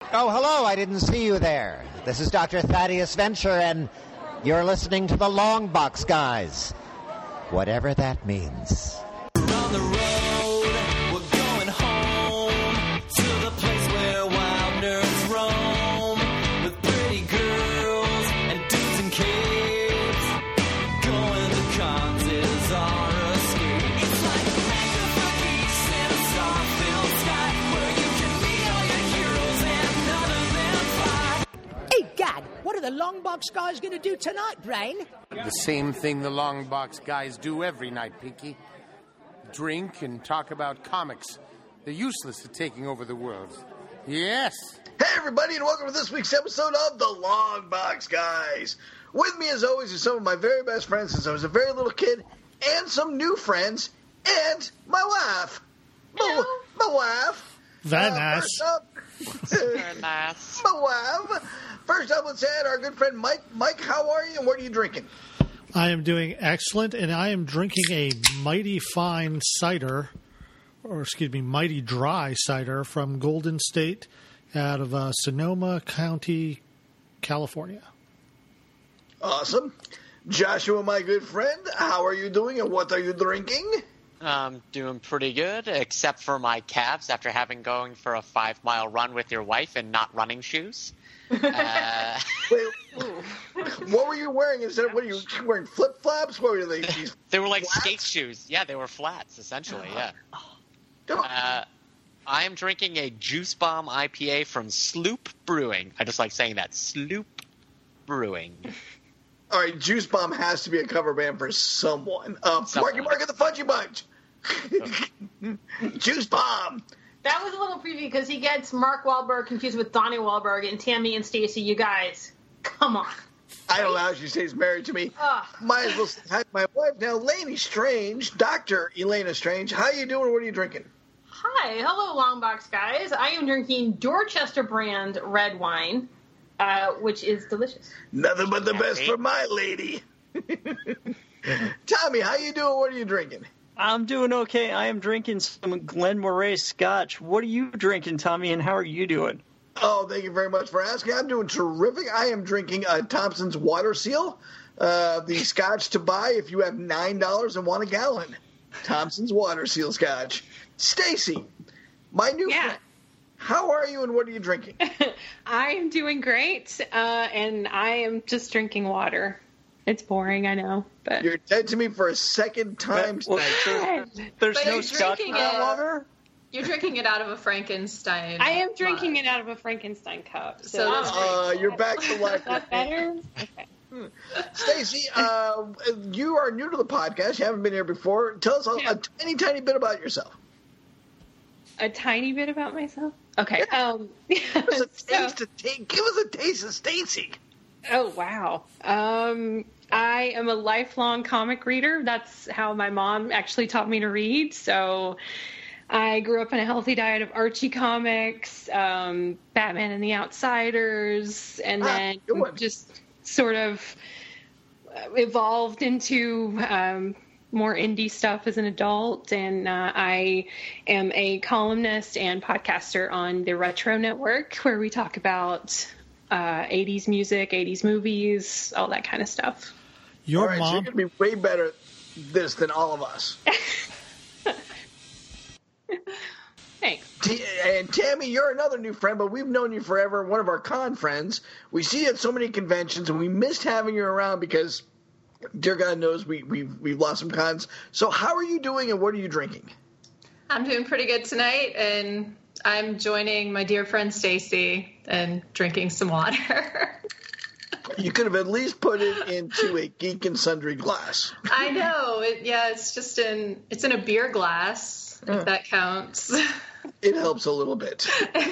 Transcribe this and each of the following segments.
Oh, hello, I didn't see you there. This is Dr. Thaddeus Venture, and you're listening to the Long Box Guys. Whatever that means. We're on the road, we're going home to the place where wild nerds roam with pretty girls and dudes and kids. Going to cons is our escape. It's like a mecca for geeks in a star-filled sky where you can meet all your heroes and none of them fly. Hey, Gad, what are the Long Box Guys going to do tonight, Brain? The same thing the Long Box Guys do every night, Pinky. Drink and talk about comics. They're useless at taking over the world. Yes. Hey, everybody, and welcome to this week's episode of the Long Box Guys. With me, as always, are some of my very best friends since I was a very little kid, and some new friends, and my wife. My wife. Very nice. First up, Very nice. my wife. First up, let's add our good friend Mike. Mike, how are you, and what are you drinking? I am doing excellent, and I am drinking a mighty fine cider, mighty dry cider from Golden State out of Sonoma County, California. Awesome. Joshua, my good friend, how are you doing, and what are you drinking? I'm doing pretty good, except for my calves after having going for a 5-mile run with your wife in not running shoes. Wait, what were you wearing instead of, what are you wearing, flip-flops? What were they? These They were like flats? skate shoes. Yeah, they were flats, essentially, yeah. Don't- I am drinking a Juice Bomb IPA from Sloop Brewing. I just like saying that. Sloop Brewing. All right, Juice Bomb has to be a cover band for someone. Someone. Marky Mark and the Fudgy Bunch. Juice Bomb. That was a little preview because he gets Mark Wahlberg confused with Donnie Wahlberg and Tammy and Stacy. You guys, come on. I don't know how she stays married to me. Ugh. Might as well say hi to my wife now, Lainey Strange, Dr. Elena Strange. How you doing? What are you drinking? Hi, hello, Longbox guys. I am drinking Dorchester brand red wine, which is delicious. Nothing but the best for my lady. Tommy, how you doing? What are you drinking? I'm doing okay. I am drinking some Glenmorangie Scotch. What are you drinking, Tommy, and how are you doing? Oh, thank you very much for asking. I'm doing terrific. I am drinking Thompson's Water Seal, the scotch to buy if you have $9 and want a gallon. Thompson's Water Seal Scotch. Stacy, my new friend, how are you and what are you drinking? I am doing great, and I am just drinking water. It's boring, I know, but You're dead to me for a second time tonight. There's But no you're Scotch in drinking that it. water? You're drinking it out of a Frankenstein. I am drinking mug. it out of a Frankenstein cup. So So that's You're back to life. is that better? Okay. Stacy, you are new to the podcast. You haven't been here before. Tell us a tiny bit about yourself. A tiny bit about myself. Okay. Give us a taste of Stacy. Oh wow. I am a lifelong comic reader. That's how my mom actually taught me to read. So I grew up on a healthy diet of Archie comics, Batman and the Outsiders, and then just sort of evolved into more indie stuff as an adult. And I am a columnist and podcaster on the Retro Network, where we talk about 80s music, 80s movies, all that kind of stuff. All right, so you're going to be way better at this than all of us. Thanks. And Tammy, you're another new friend, but we've known you forever, one of our con friends. We see you at so many conventions, and we missed having you around because, dear God knows, we've lost some cons. So how are you doing, and what are you drinking? I'm doing pretty good tonight, and I'm joining my dear friend Stacy and drinking some water. You could have at least put it into a Geek and Sundry glass. I know. It's in a beer glass, if that counts. It helps a little bit.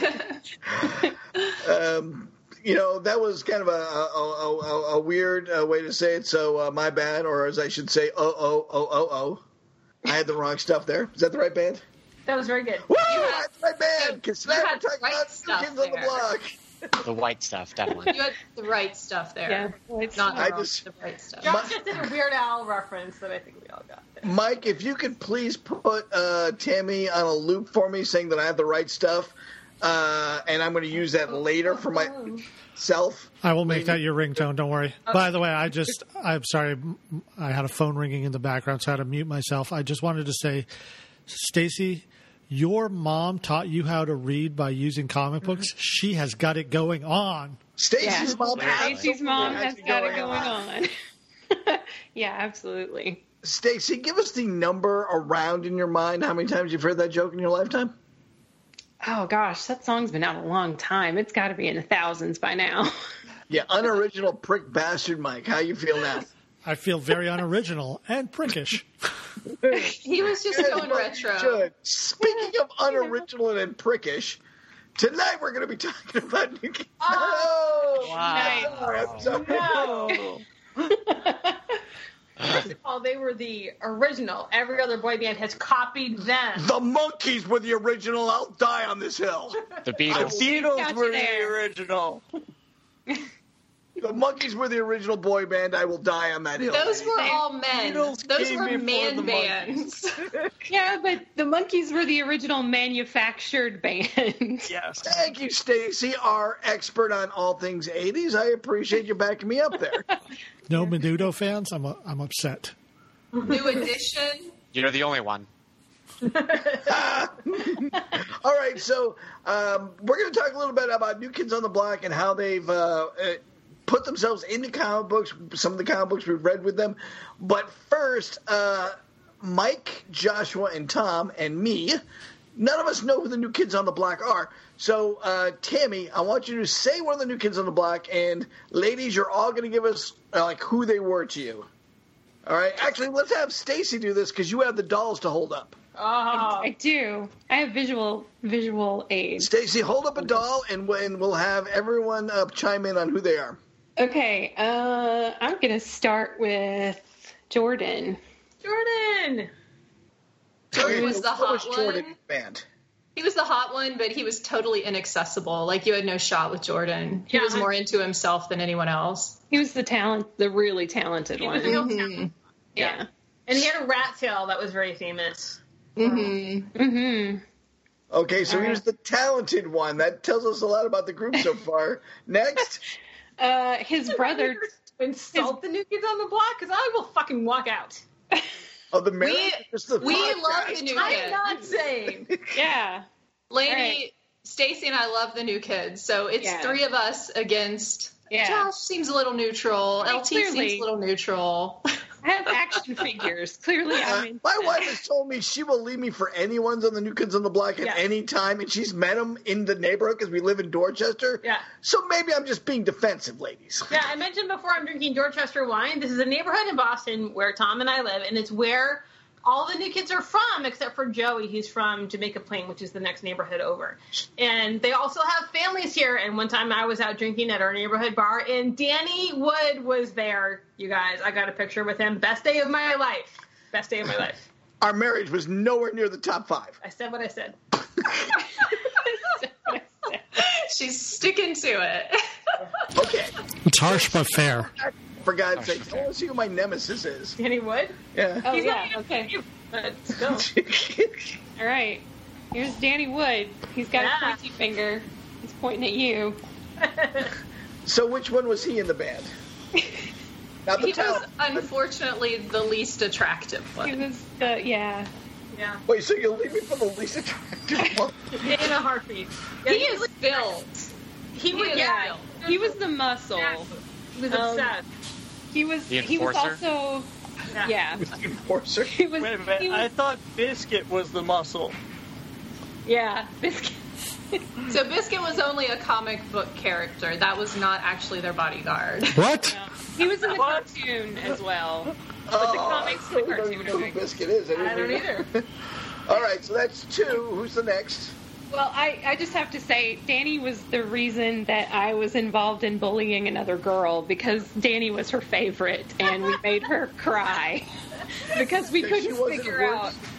That was kind of a weird way to say it, so my bad, or as I should say, I had the wrong stuff there. Is that the right band? That was very good. Woo! That's the right band! Because we're had talking right about stuff Kids on the there. Block. The white stuff, definitely. You had the right stuff there. Yeah, it's Not I the just- right stuff. Josh just did a Weird Al reference that I think we all got there. Mike, if you could please put Tammy on a loop for me saying that I have the right stuff. and I'm going to use that later for myself. I will make that your ringtone. Don't worry. By the way, I'm sorry. I had a phone ringing in the background, so I had to mute myself. I just wanted to say, Stacy, your mom taught you how to read by using comic books. She has got it going on. Stacy's mom has got it going on. Yeah, absolutely. Stacy, give us the number around in your mind. How many times you've heard that joke in your lifetime? Oh, gosh, that song's been out a long time. It's got to be in the thousands by now. Yeah, unoriginal prick bastard Mike. How you feel now? I feel very unoriginal and prickish. He was just going retro. Good. Speaking of unoriginal and prickish, tonight we're going to be talking about New Kids. Oh, wow. I'm sorry. No. First of all, they were the original. Every other boy band has copied them. The Monkees were the original. I'll die on this hill. The Beatles. The Beatles were the original. The Monkees were the original boy band. I will die on that hill. Those were all men. Beatles Those came were before man the bands. Yeah, but the Monkees were the original manufactured band. Yes. Thank you, Stacy, our expert on all things 80s. I appreciate you backing me up there. No Menudo fans? I'm upset. New Edition. You're the only one. All right, so we're going to talk a little bit about New Kids on the Block and how they've put themselves into comic books, some of the comic books we've read with them. But first, Mike, Joshua, and Tom, and me, none of us know who the New Kids on the Block are. So, Tammy, I want you to say one of the New Kids on the Block, and ladies, you're all going to give us who they were to you. All right? Actually, let's have Stacy do this because you have the dolls to hold up. Oh. I do. I have visual aid. Stacy, hold up a doll, and we'll have everyone chime in on who they are. Okay, I'm going to start with Jordan. Jordan was the hot one. Jordan band. He was the hot one, but he was totally inaccessible. Like, you had no shot with Jordan. He was more into himself than anyone else. He was the really talented one. Yeah. And he had a rat tail that was very famous. Mm-hmm. Mm-hmm. Okay, so he was the talented one. That tells us a lot about the group so far. Next. His brother. Insult the New Kids on the Block? Because I will fucking walk out. Oh, the marriage? We love the New Kids. I'm not saying. Yeah. Lady, right. Stacy and I love the New Kids, so it's three of us against. Yeah. Josh seems a little neutral. LT seems a little neutral. I have action figures. Clearly, my wife has told me she will leave me for anyone's on the New Kids on the Block at any time, and she's met them in the neighborhood because we live in Dorchester. Yeah. So maybe I'm just being defensive, ladies. Yeah, I mentioned before I'm drinking Dorchester wine. This is a neighborhood in Boston where Tom and I live, and it's where all the New Kids are from, except for Joey. He's from Jamaica Plain, which is the next neighborhood over. And they also have families here. And one time I was out drinking at our neighborhood bar, and Danny Wood was there, you guys. I got a picture with him. Best day of my life. Best day of my life. Our marriage was nowhere near the top 5. I said what I said. She's sticking to it. Okay. It's harsh but fair. For God's sake, I want to see who my nemesis is. Danny Wood? Yeah. Oh, He's yeah, not okay. But still. All right. Here's Danny Wood. He's got a pointy finger. He's pointing at you. So which one was he in the band? Not the He was, unfortunately, the least attractive one. He was Yeah. Wait, so you'll leave me for the least attractive one? In a heartbeat. He is built. He was He was the muscle. He was obsessed. He was also The enforcer. He was. Wait a minute. I thought Biscuit was the muscle. Yeah, Biscuit. So Biscuit was only a comic book character. That was not actually their bodyguard. What? No. He was in the cartoon as well. But the comics and the I don't even know who cartoon. Biscuit is. I don't either. All right, so that's 2. Who's the next? Well, I just have to say, Danny was the reason that I was involved in bullying another girl, because Danny was her favorite, and we made her cry because we couldn't figure out.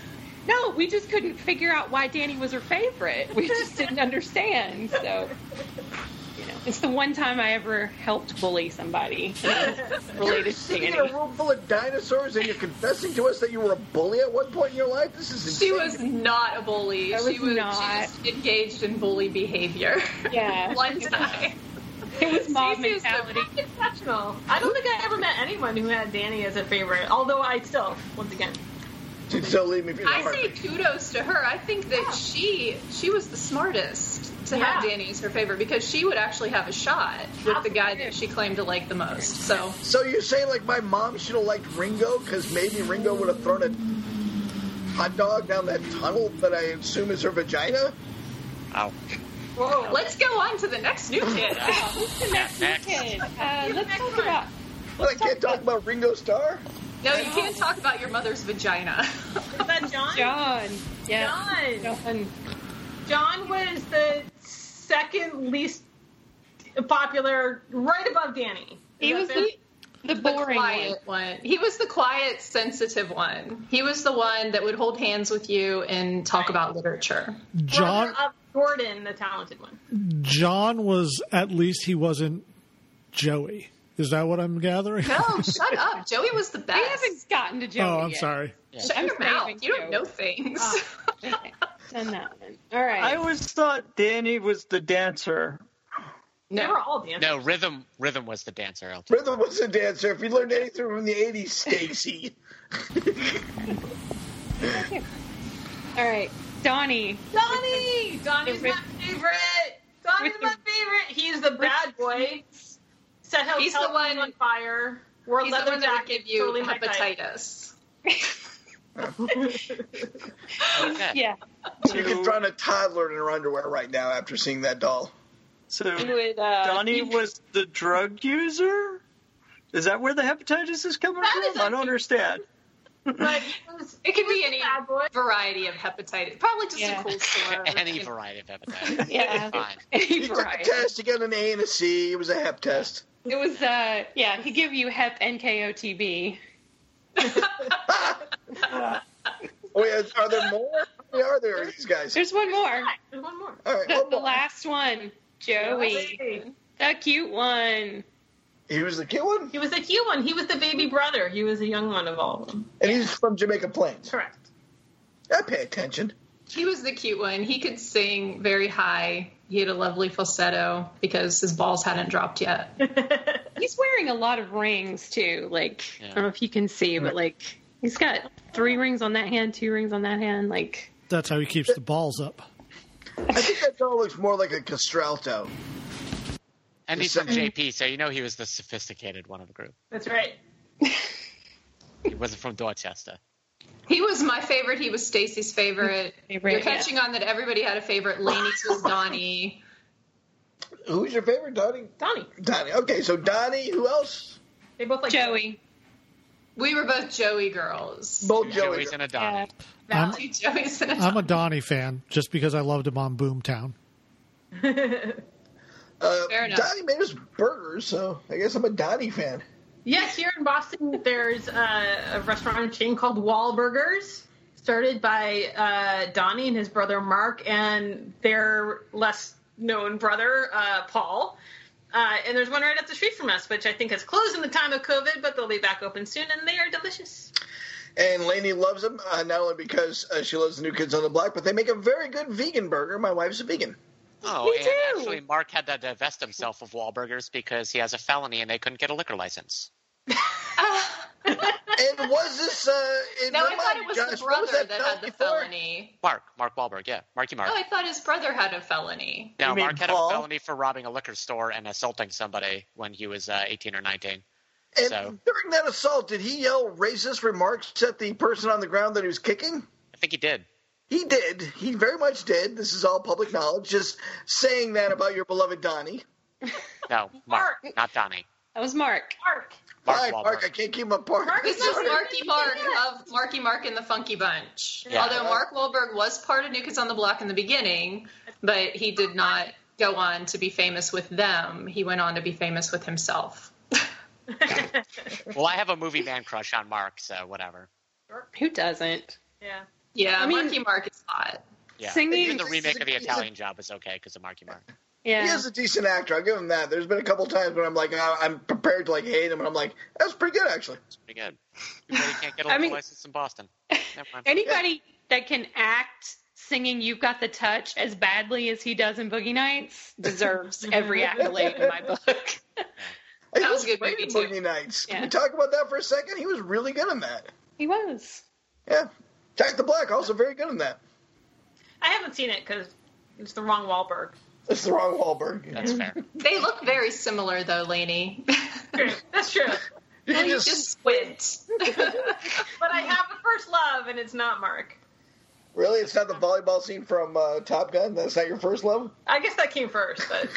No, we just couldn't figure out why Danny was her favorite. We just didn't understand. So, it's the one time I ever helped bully somebody related to Sitting in Danny. a room full of dinosaurs, and you're confessing to us that you were a bully at one point in your life? This is insane. She was not a bully. She was not. She just engaged in bully behavior. Yeah. One time. It was mob Stacey is mentality. exceptional. I don't think I ever met anyone who had Danny as a favorite, although I still, once again. She'd still leave me for the I heart. say kudos to her. I think that she was the smartest to have Danny as her favorite because she would actually have a shot with the guy that she claimed to like the most. So you're saying like my mom should have liked Ringo because maybe Ringo would have thrown a hot dog down that tunnel that I assume is her vagina? Oh. Whoa. Let's go on to the next new kid. Who's the next new kid? Let's talk about... Well, I can't talk about Ringo Starr? No, you can't talk about your mother's vagina. Is that John? John. Yeah. John was the second least popular, right above Danny. He was the boring quiet one. He was the quiet, sensitive one. He was the one that would hold hands with you and talk about literature. John Brother of Gordon, the talented one. John was, at least he wasn't Joey. Is that what I'm gathering? No, shut up. Joey was the best. We haven't gotten to Joey Oh, I'm yet. sorry. Shut your mouth. You don't know things. Okay. Done that one. All right. I always thought Danny was the dancer. They were all dancing. No, Rhythm was the dancer. LT. Rhythm was a dancer. If you learned anything from the 80s, Stacy. All right. Donnie. Donnie's my favorite. Donnie's my favorite. He's the bad boy. Set He's the hotel one on fire. Wore He's the leather one that would jacket, give you totally my type. hepatitis. Okay. Yeah. You could drown a toddler in her underwear right now after seeing that doll. So Would, Donnie was the drug user? Is that where the hepatitis is coming from? I don't understand. But It could be was any the bad boy. variety of hepatitis. Probably just a cool store. Any variety of hepatitis. Yeah. Fine. You took a test, you got an A and a C. It was a hep test. It was, he give you hep NKOTB. Oh, yeah, are there more? How many are there of these guys? There's one more. There's one more. All right, The last one. Joey. The cute one. He was the cute one? He was the cute one. He was the baby brother. He was the young one of all of them. And he's from Jamaica Plains. Correct. I pay attention. He was the cute one. He could sing very high. He had a lovely falsetto because his balls hadn't dropped yet. He's wearing a lot of rings, too. Like, I don't know if you can see, but, like, he's got 3 rings on that hand, 2 rings on that hand. Like, That's how he keeps the balls up. I think that doll looks more like a castralto. And he's from JP, so you know he was the sophisticated one of the group. That's right. He wasn't from Dorchester. He was my favorite. He was Stacy's favorite. You're catching on that everybody had a favorite. Lainey's was Donnie. Who's your favorite, Donnie? Donnie. Okay, so Donnie, who else? They both like Joey. We were both Joey girls. Both Joey. Joey's and a Donnie. Two Joeys and a I'm a Donnie fan just because I loved him on Boomtown. Fair enough. Donnie made us burgers, so I guess I'm a Donnie fan. Yes, here in Boston, there's a restaurant chain called Wahlburgers, started by Donnie and his brother Mark and their less known brother Paul. And there's one right up the street from us, which I think has closed in the time of COVID, but they'll be back open soon, and they are delicious. And Lainey loves them, not only because she loves the New Kids on the Block, but they make a very good vegan burger. My wife's a vegan. Oh, Me and too. actually, Mark had to divest himself of Wahlburgers because he has a felony and they couldn't get a liquor license. And was this... No, I thought it was the brother that had the felony. Mark Wahlberg, yeah. Marky Mark. Oh, I thought his brother had a felony. No, You mean Mark had Paul? a felony for robbing a liquor store and assaulting somebody when he was 18 or 19. And So during that assault, did he yell racist remarks at the person on the ground that he was kicking? I think he did. He did. He very much did. This is all public knowledge. Just saying that about your beloved Donnie. No, Mark, not Donnie. That was Mark. Hi, Wahlberg. Mark. I can't keep them apart. This is Marky Mark of Marky Mark and the Funky Bunch. Yeah. Although Mark Wahlberg was part of New Kids on the Block in the beginning, but he did not go on to be famous with them. He went on to be famous with himself. Well, I have a movie man crush on Mark, so whatever. Who doesn't? Yeah. Yeah, I mean- Marky Mark is hot. Yeah. Singing- Even the remake of the Italian Job is okay because of Marky Mark. Yeah. He is a decent actor. I'll give him that. There's been a couple times when I'm like, I'm prepared to like hate him, and I'm like, that was pretty good actually. It's pretty good. Too bad he can't get a I mean- license in Boston. Never mind. Anybody that can act singing "You've Got the Touch" as badly as he does in Boogie Nights deserves every accolade in my book. That was a good great movie, in too. Boogie Nights. Can Yeah. we talk about that for a second? He was really good in that. He was. Yeah. Jack the Black, also very good in that. I haven't seen it because it's the wrong Wahlberg. It's the wrong Wahlberg. That's fair. They look very similar, though, Lainey. True. That's true. You can He just, just squint. But I have a first love, and it's not Mark. really? It's not the volleyball scene from Top Gun? That's not your first love? I guess that came first, but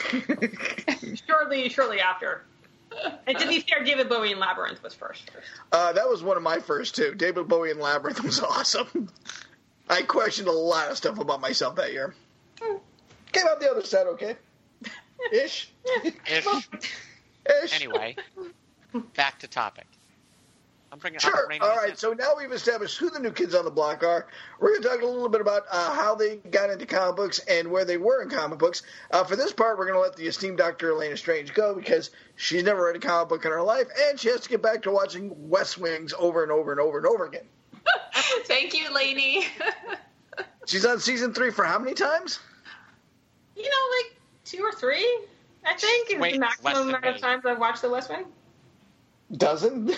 shortly after. And to be fair, David Bowie in Labyrinth was first. That was one of my first, too. David Bowie in Labyrinth was awesome. I questioned a lot of stuff about myself that year. Came out the other side okay. Ish. Ish. Ish. Anyway, back to topic. I'm bringing Sure. Rainy All right. Day. So now we've established who the new kids on the block are. We're going to talk a little bit about how they got into comic books and where they were in comic books. For this part, we're going to let the esteemed Dr. Elena Strange go because she's never read a comic book in her life, and she has to get back to watching West Wings over and over and over and over again. Thank you, Lainey. She's on season 3 for how many times? You know, like 2 or 3, I think, is Wait, the less maximum than amount of me. times I've watched The West Wing. Dozen?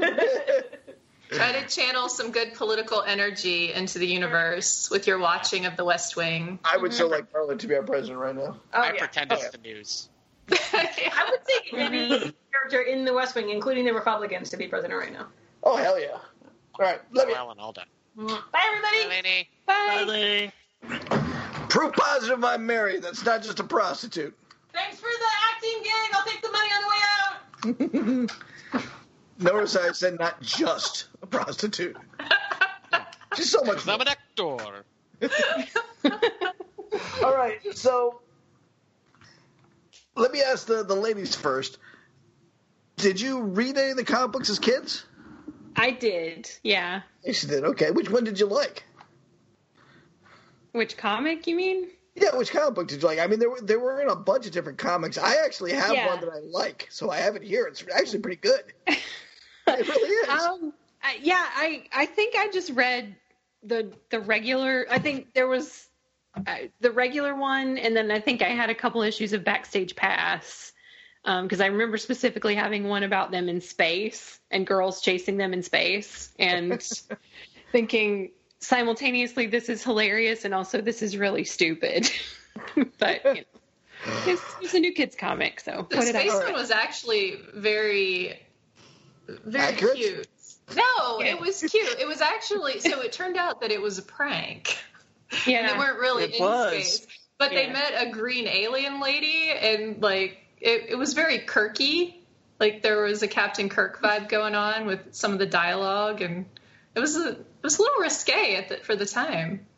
Try to channel some good political energy into the universe with your watching of The West Wing. I would so like Carla to be our president right now. Oh, I yeah. pretend it's the news. I would take any character in The West Wing, including the Republicans, to be president right now. Oh, hell yeah. All right. Let me. Alan Alda. Bye, everybody. Lainey. Bye. Lainey. Proof positive I'm married. That's not just a prostitute. Thanks for the acting gig. I'll take the money on the way out. Notice I said not just a prostitute. She's so much I'm more. an actor. All right, so let me ask the ladies first. Did you read any of the comic books as kids? I did. Yeah. Yes, you did. Okay, which one did you like? Which comic, you mean? Yeah, which comic book did you like? I mean, there were in a bunch of different comics. I actually have Yeah. one that I like, so I have it here. It's actually pretty good. It really is. I think I just read the regular. I think there was the regular one, and then I think I had a couple issues of Backstage Pass because I remember specifically having one about them in space and girls chasing them in space, and thinking simultaneously this is hilarious and also this is really stupid. But you know, it's a New Kids comic, so The what did I space say? one was actually very Accurate? cute. No, it was cute. It was actually, so it turned out that it was a prank. Yeah. They weren't really It in was. space. But they Yeah. met a green alien lady, and, like, it was very Kirky. Like, there was a Captain Kirk vibe going on with some of the dialogue, and it was a little risque for the time.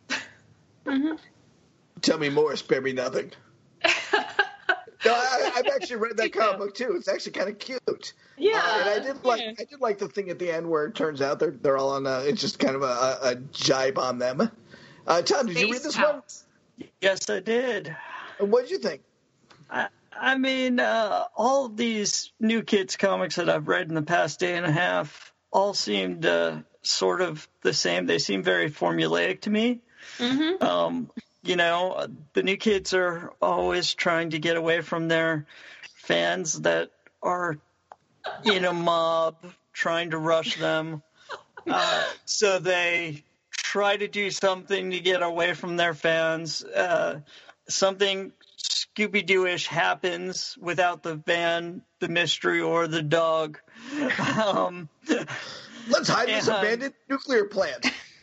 Tell me more, spare me nothing. No, I've actually read that comic book too. It's actually kind of cute. Yeah. And I did like the thing at the end where it turns out they're all on it's just kind of a jibe on them. Tom, did you read this one? Yes, I did. And what did you think? I mean, all of these New Kids comics that I've read in the past day and a half all seemed sort of the same. They seem very formulaic to me. You know, the New Kids are always trying to get away from their fans that are in a mob trying to rush them. So they try to do something to get away from their fans. Something Scooby-Doo-ish happens without the van, the mystery, or the dog. Let's hide this abandoned nuclear plant.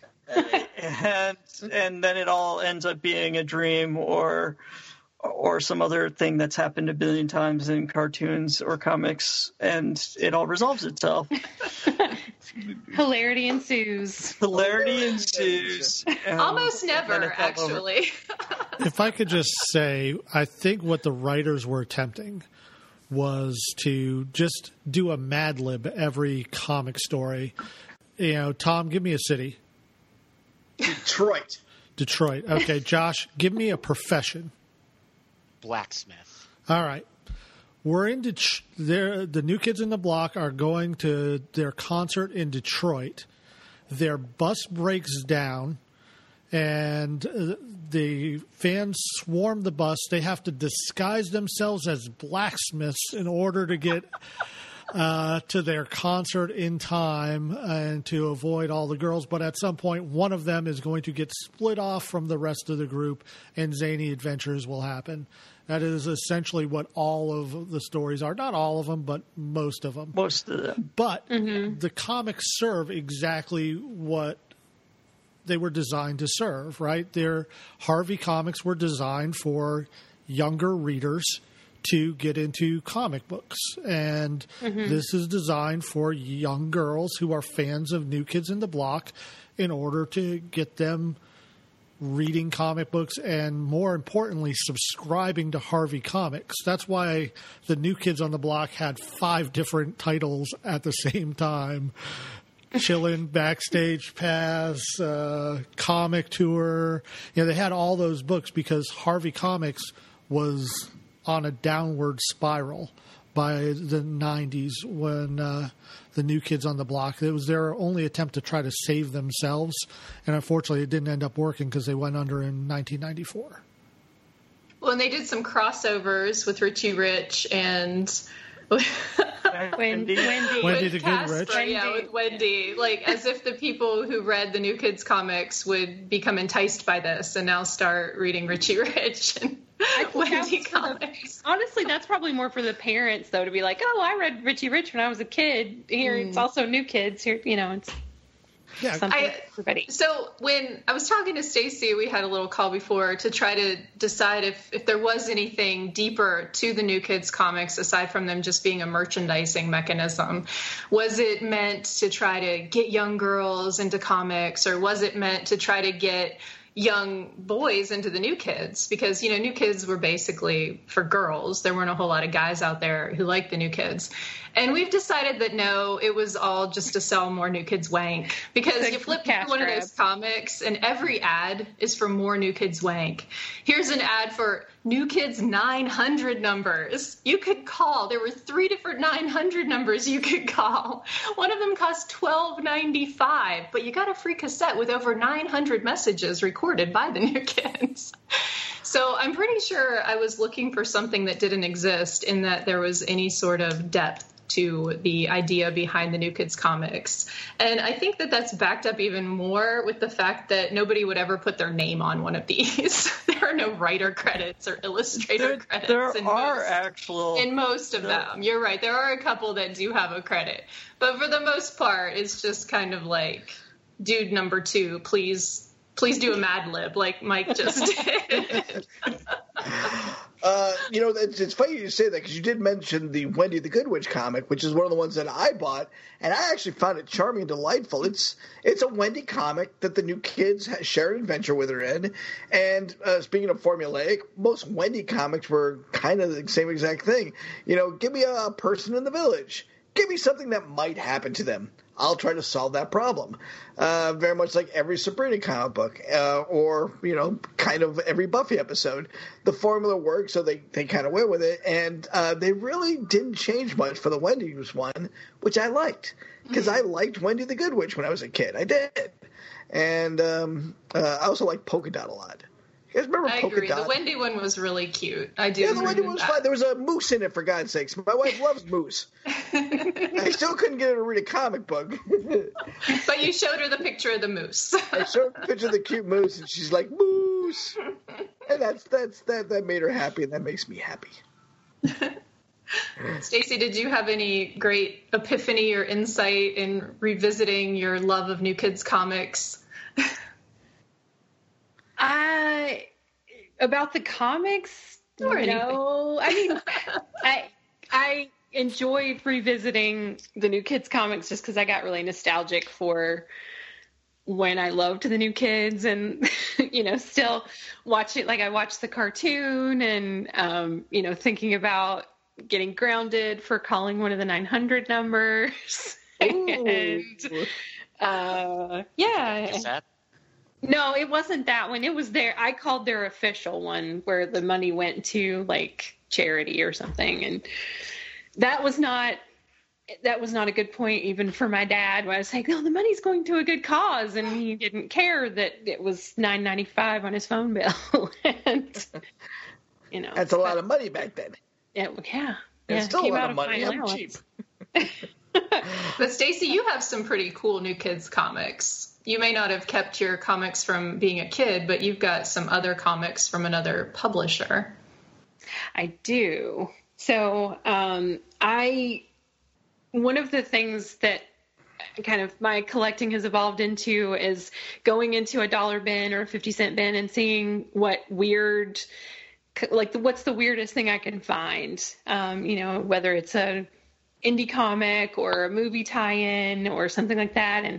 And then it all ends up being a dream or some other thing that's happened a billion times in cartoons or comics, and it all resolves itself. Hilarity ensues. Hilarity ensues. Almost and then never, it's all over. actually. If I could just say, I think what the writers were attempting was to just do a Mad Lib every comic story. You know, Tom, give me a city. Detroit. Detroit. Okay, Josh, give me a profession. Blacksmith. All right. We're in the New Kids on the Block are going to their concert in Detroit. Their bus breaks down, and the fans swarm the bus. They have to disguise themselves as blacksmiths in order to get to their concert in time and to avoid all the girls. But at some point, one of them is going to get split off from the rest of the group, and zany adventures will happen. That is essentially what all of the stories are. Not all of them, but most of them. Most of them. But the comics serve exactly what they were designed to serve, right? Their Harvey comics were designed for younger readers to get into comic books. And this is designed for young girls who are fans of New Kids on the Block in order to get them reading comic books and, more importantly, subscribing to Harvey Comics. That's why the New Kids on the Block had 5 different titles at the same time. Chillin', Backstage Pass, Comic Tour. They had all those books because Harvey Comics was on a downward spiral by the 90s when the New Kids on the Block, it was their only attempt to try to save themselves. And unfortunately, it didn't end up working because they went under in 1994. Well, and they did some crossovers with Richie Rich and Wendy the Good Rich. Yeah, with Wendy. Like, as if the people who read the New Kids comics would become enticed by this and now start reading Richie Rich and Wendy comics. Honestly, that's probably more for the parents, though, to be like, oh, I read Richie Rich when I was a kid. Here, it's also New Kids. Here, it's something for everybody. So when I was talking to Stacy, we had a little call before to try to decide if there was anything deeper to the New Kids comics aside from them just being a merchandising mechanism. Was it meant to try to get young girls into comics, or was it meant to try to get young boys into the New Kids? Because, New Kids were basically for girls. There weren't a whole lot of guys out there who liked the New Kids. And we've decided that no, it was all just to sell more New Kids wank. Because you flip through one of those comics and every ad is for more New Kids wank. Here's an ad for New Kids 900 numbers. You could call. There were 3 different 900 numbers you could call. One of them cost $12.95, but you got a free cassette with over 900 messages recorded by the New Kids. So I'm pretty sure I was looking for something that didn't exist, in that there was any sort of depth to the idea behind the New Kids comics. And I think that that's backed up even more with the fact that nobody would ever put their name on one of these. There are no writer credits or illustrator credits. In most of them. You're right. There are a couple that do have a credit. But for the most part, it's just kind of like, dude number 2, please do a Mad Lib like Mike just did. It's funny you say that, because you did mention the Wendy the Good Witch comic, which is one of the ones that I bought, and I actually found it charming and delightful. It's a Wendy comic that the New Kids share an adventure with her in. And speaking of formulaic, most Wendy comics were kind of the same exact thing. Give me a person in the village. Give me something that might happen to them. I'll try to solve that problem. Very much like every Sabrina comic book, or kind of every Buffy episode. The formula worked, so they kind of went with it, and they really didn't change much for the Wendy's one, which I liked, because I liked Wendy the Good Witch when I was a kid. I did, and I also liked Polka Dot a lot. You guys remember Polka agree. Dot? The Wendy one was really cute. I do. Yeah, the Wendy one was fun. There was a moose in it, for God's sakes. My wife loves moose. I still couldn't get her to read a comic book. But you showed her the picture of the moose. I showed her the picture of the cute moose, and she's like, moose. And that made her happy, and that makes me happy. Stacy, did you have any great epiphany or insight in revisiting your love of New Kids comics? About the comics, or no. I mean, I enjoyed revisiting the New Kids comics just because I got really nostalgic for when I loved the New Kids, and still watch it. Like, I watched the cartoon, and thinking about getting grounded for calling one of the 900 numbers. And Cassette? No, it wasn't that one. It was I called their official one where the money went to like charity or something. And that was not a good point even for my dad when I was like, no, the money's going to a good cause. And he didn't care that it was $9.95 on his phone bill. And, you know, that's a lot of money back then. Yeah. It's still a lot of money. I'm cheap. But Stacy, you have some pretty cool New Kids comics. You may not have kept your comics from being a kid, but you've got some other comics from another publisher. I do. So one of the things that kind of my collecting has evolved into is going into a dollar bin or a 50-cent bin and seeing what weird, like what's the weirdest thing I can find, you know, whether it's a indie comic or a movie tie-in or something like that. And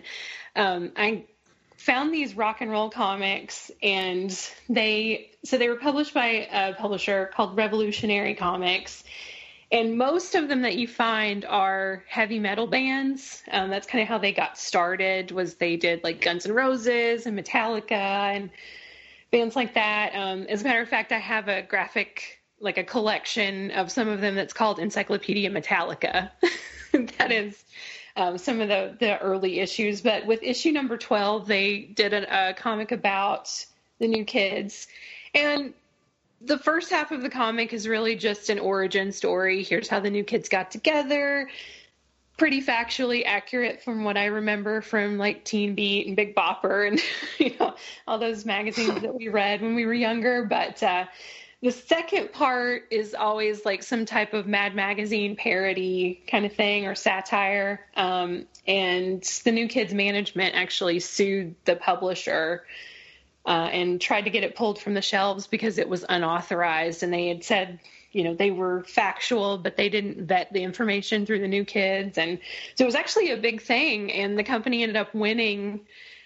I found these rock and roll comics, and they were published by a publisher called Revolutionary Comics. And most of them that you find are heavy metal bands. That's kind of how they got started, was they did like Guns N' Roses and Metallica and bands like that. As a matter of fact, I have a graphic, like a collection of some of them that's called Encyclopedia Metallica. That is some of the early issues. But with issue number 12, they did a comic about the New Kids. And the first half of the comic is really just an origin story. Here's how the New Kids got together. Pretty factually accurate from what I remember from like Teen Beat and Big Bopper and, you know, all those magazines that we read when we were younger. But the second part is always like some type of Mad Magazine parody kind of thing or satire. And the New Kids management actually sued the publisher and tried to get it pulled from the shelves because it was unauthorized. And they had said, you know, they were factual, but they didn't vet the information through the New Kids. And so it was actually a big thing. And the company ended up winning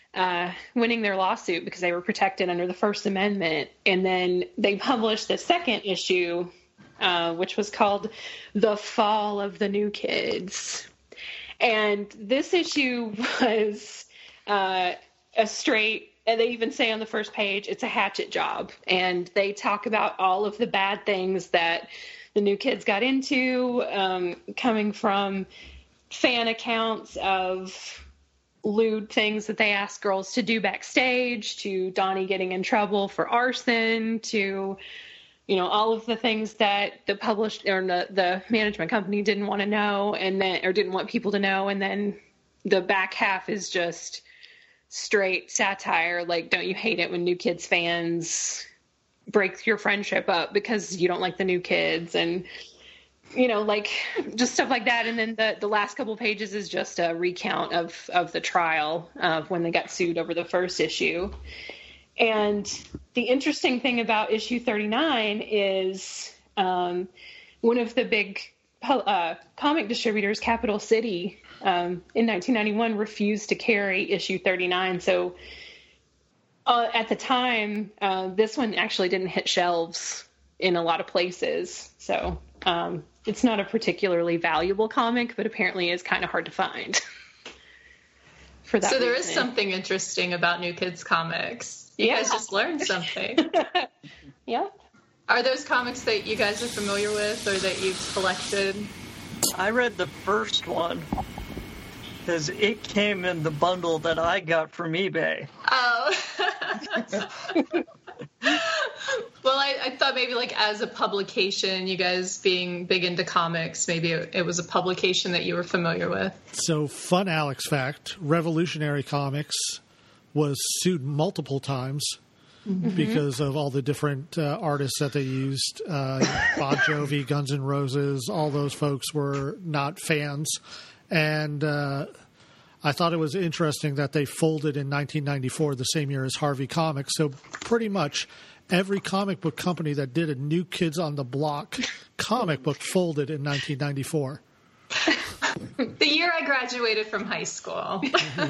their lawsuit because they were protected under the First Amendment. And then they published the second issue, which was called The Fall of the New Kids. And this issue was a straight, and they even say on the first page, it's a hatchet job. And they talk about all of the bad things that the New Kids got into, coming from fan accounts of lewd things that they asked girls to do backstage, to Donnie getting in trouble for arson, to, you know, all of the things that the published or the management company didn't want to know, and then, or didn't want people to know. And then the back half is just straight satire. Like, don't you hate it when New Kids fans break your friendship up because you don't like the New Kids? And, you know, like just stuff like that. And then the last couple pages is just a recount of the trial of when they got sued over the first issue. And the interesting thing about issue 39 is one of the big comic distributors, Capital City, in 1991 refused to carry issue 39. So at the time, this one actually didn't hit shelves in a lot of places. So it's not a particularly valuable comic, but apparently is kind of hard to find. For that so there reason. is something interesting about New Kids comics. You guys just learned something. Yeah. Are those comics that you guys are familiar with or that you've collected? I read the first one because it came in the bundle that I got from eBay. Oh. Well, I thought maybe like as a publication, you guys being big into comics, maybe it was a publication that you were familiar with. So, fun Alex fact, Revolutionary Comics was sued multiple times because of all the different artists that they used. Bon Jovi, Guns N' Roses, all those folks were not fans. And I thought it was interesting that they folded in 1994, the same year as Harvey Comics. So pretty much every comic book company that did a New Kids on the Block comic book folded in 1994. The year I graduated from high school.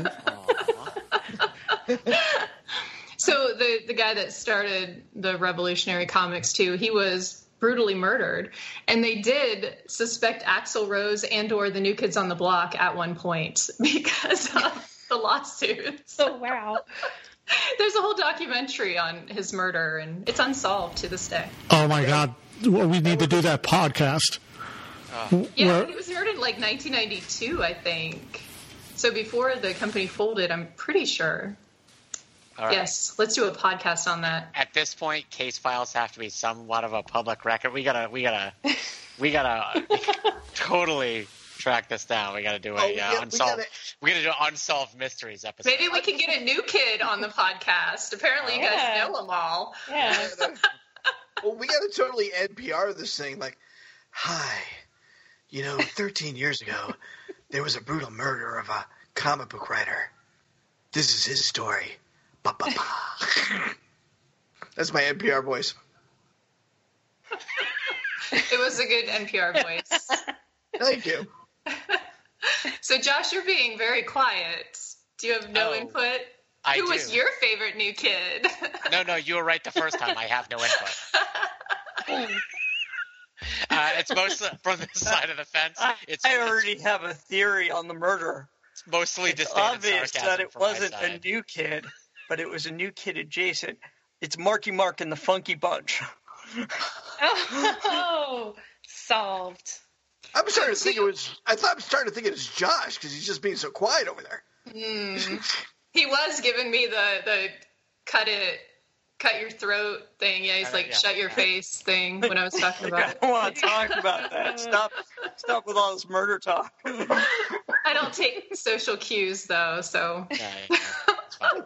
So the guy that started the Revolutionary Comics, too, he was brutally murdered. And they did suspect Axl Rose and or the New Kids on the Block at one point because of the lawsuits. Oh, wow. There's a whole documentary on his murder, and it's unsolved to this day. Oh my God, well, we need to do that podcast. Yeah, he was murdered in like 1992, I think. So before the company folded, I'm pretty sure. All right. Yes, let's do a podcast on that. At this point, case files have to be somewhat of a public record. We gotta totally track this down. We gotta do unsolved. We gotta do an unsolved mysteries episode. Maybe we can get a new kid on the podcast. Apparently, you guys know them all. Yeah. Well, we got to totally NPR this thing. Like, hi, 13 years ago, there was a brutal murder of a comic book writer. This is his story. Ba, ba, ba. That's my NPR voice. It was a good NPR voice. Thank you. So, Josh, you're being very quiet. Do you have no input? Who was your favorite new kid? No, you were right the first time. I have no input. It's mostly from this side of the fence. I already have a theory on the murder. It's mostly It's disdain and obvious sarcasm that it from my wasn't a side. new kid, but it was a new kid adjacent. It's Marky Mark and the Funky Bunch. Oh, solved. I'm starting to think it was. I'm starting to think it was Josh because he's just being so quiet over there. He was giving me the cut your throat thing. Yeah, he's like, shut your face thing when I was talking about I it. don't want to talk about that. Stop with all this murder talk. I don't take social cues, though, so. Yeah, it's fine.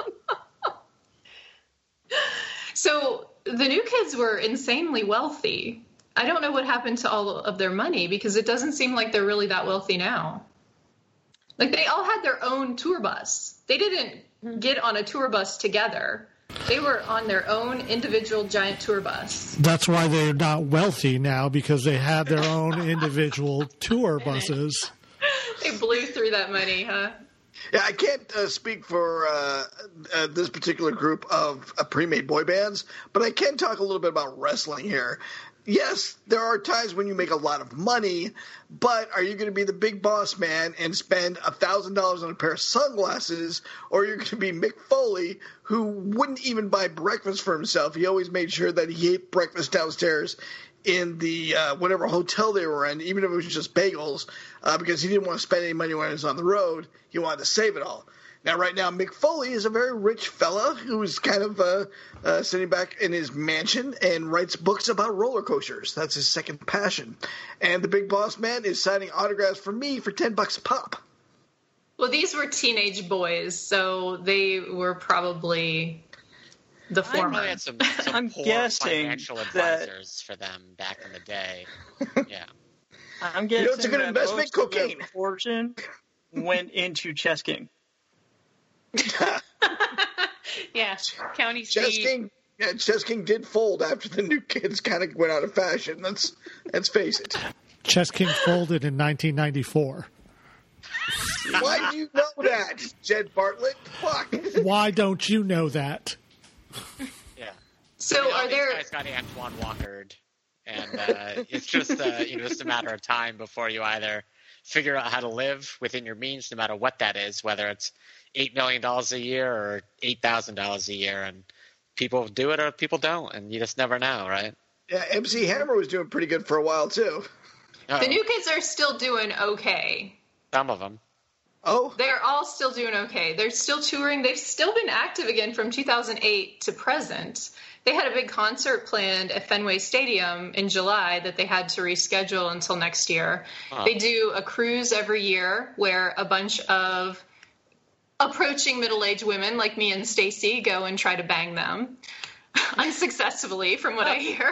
So the new kids were insanely wealthy. I don't know what happened to all of their money because it doesn't seem like they're really that wealthy now. Like, they all had their own tour bus. They didn't get on a tour bus together. They were on their own individual giant tour bus. That's why they're not wealthy now, because they had their own individual tour buses. They blew through that money, huh? Yeah, I can't speak for this particular group of pre-made boy bands, but I can talk a little bit about wrestling here. Yes, there are times when you make a lot of money, but are you going to be the big boss man and spend $1,000 on a pair of sunglasses, or you're going to be Mick Foley, who wouldn't even buy breakfast for himself? He always made sure that he ate breakfast downstairs in the whatever hotel they were in, even if it was just bagels, because he didn't want to spend any money when he was on the road. He wanted to save it all. Now, right now, Mick Foley is a very rich fella who's kind of sitting back in his mansion and writes books about roller coasters. That's his second passion. And the big boss man is signing autographs for me for $10 a pop. Well, these were teenage boys, so they were probably the I former. probably had some I'm poor guessing financial that- advisors for them back in the day. Yeah. I'm guessing know, it's a good that investment, most of their cocaine. fortune went into Chess King. Yeah, County Chess seat. King, Chess King did fold after the new kids kind of went out of fashion. Let's face it. Chess King folded in 1994. Why do you know that, Jed Bartlett? Fuck. Why don't you know that? Yeah. So all are these there... guys got Antoine Walkered, and it's just just a matter of time before you either figure out how to live within your means, no matter what that is, whether it's $8 million a year or $8,000 a year, and people do it or people don't, and you just never know, right? Yeah, MC Hammer was doing pretty good for a while, too. The new kids are still doing okay. Some of them. Oh? They're all still doing okay. They're still touring. They've still been active again from 2008 to present. They had a big concert planned at Fenway Stadium in July that they had to reschedule until next year. Huh. They do a cruise every year where a bunch of approaching middle-aged women like me and Stacy go and try to bang them. Unsuccessfully, from what I hear.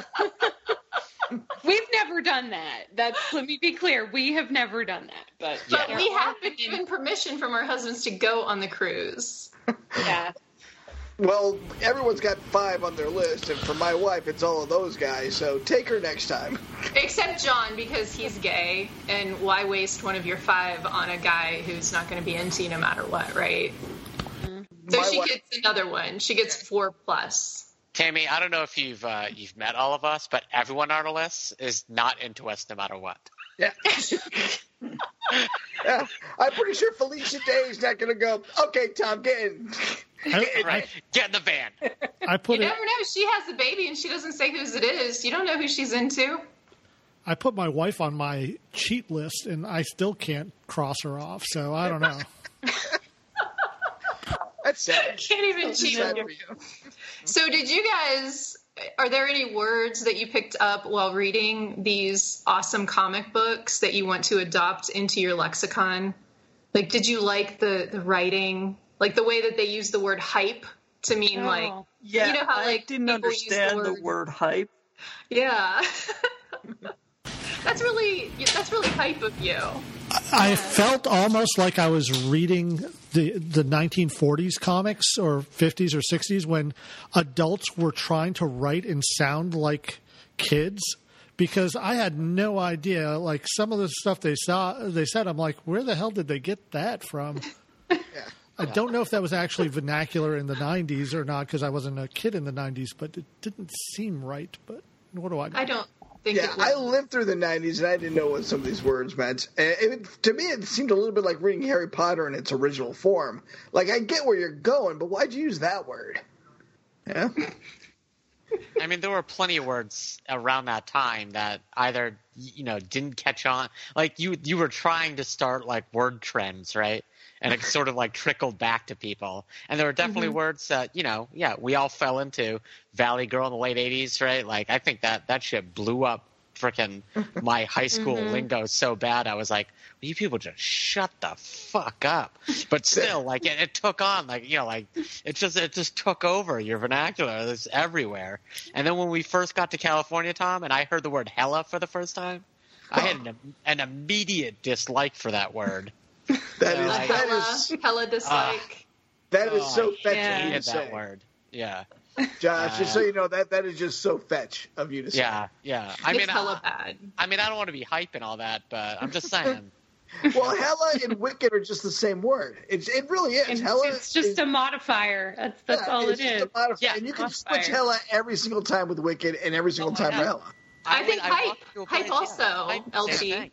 We've never done that. Let me be clear. We have never done that. But But we have been given permission from our husbands to go on the cruise. Yeah. Well, everyone's got 5 on their list, and for my wife, it's all of those guys, so take her next time. Except John, because he's gay, and why waste one of your 5 on a guy who's not going to be into you no matter what, right? So My she wife- gets another one. She gets 4+. Tammy, I don't know if you've met all of us, but everyone on our list is not into us no matter what. Yeah. Yeah, I'm pretty sure Felicia Day is not going to go, okay, Tom, get in. Get in the van. You never know. She has the baby and she doesn't say whose it is. You don't know who she's into. I put my wife on my cheat list, and I still can't cross her off, so I don't know. That's sad. Can't even cheat on you. So did you guys, are there any words that you picked up while reading these awesome comic books that you want to adopt into your lexicon? Like, did you like the writing? Like the way that they use the word hype to mean like, Yeah, you know how like I didn't people use understand the word hype. Yeah. That's really hype of you. I felt almost like I was reading the 1940s comics or 50s or 60s when adults were trying to write and sound like kids, because I had no idea. Like some of the stuff they said, I'm like, where the hell did they get that from? I don't know if that was actually vernacular in the 90s or not, because I wasn't a kid in the 90s, but it didn't seem right. But what do I know? I don't think it was. I lived through the 90s, and I didn't know what some of these words meant. To me, it seemed a little bit like reading Harry Potter in its original form. Like, I get where you're going, but why'd you use that word? Yeah? I mean, there were plenty of words around that time that either, didn't catch on. Like, you were trying to start, like, word trends, right? And it sort of like trickled back to people. And there were definitely words that, we all fell into. Valley Girl in the late 80s, right? Like, I think that shit blew up frickin' my high school lingo so bad. I was like, well, you people just shut the fuck up. But still, like, it took on, like, it just took over your vernacular. It's everywhere. And then when we first got to California, Tom, and I heard the word hella for the first time, I had an immediate dislike for that word. Hella dislike. That is so fetch. I hated that word. Yeah. Josh, just so you know, that is just so fetch of you to say. Yeah. It's hella bad. I mean, I don't want to be hype and all that, but I'm just saying. Well, hella and wicked are just the same word. It really is. Hella it's just a modifier. That's all it is. Yeah, and you can switch hella every single time with wicked and every single time with hella. I think hype also, LG.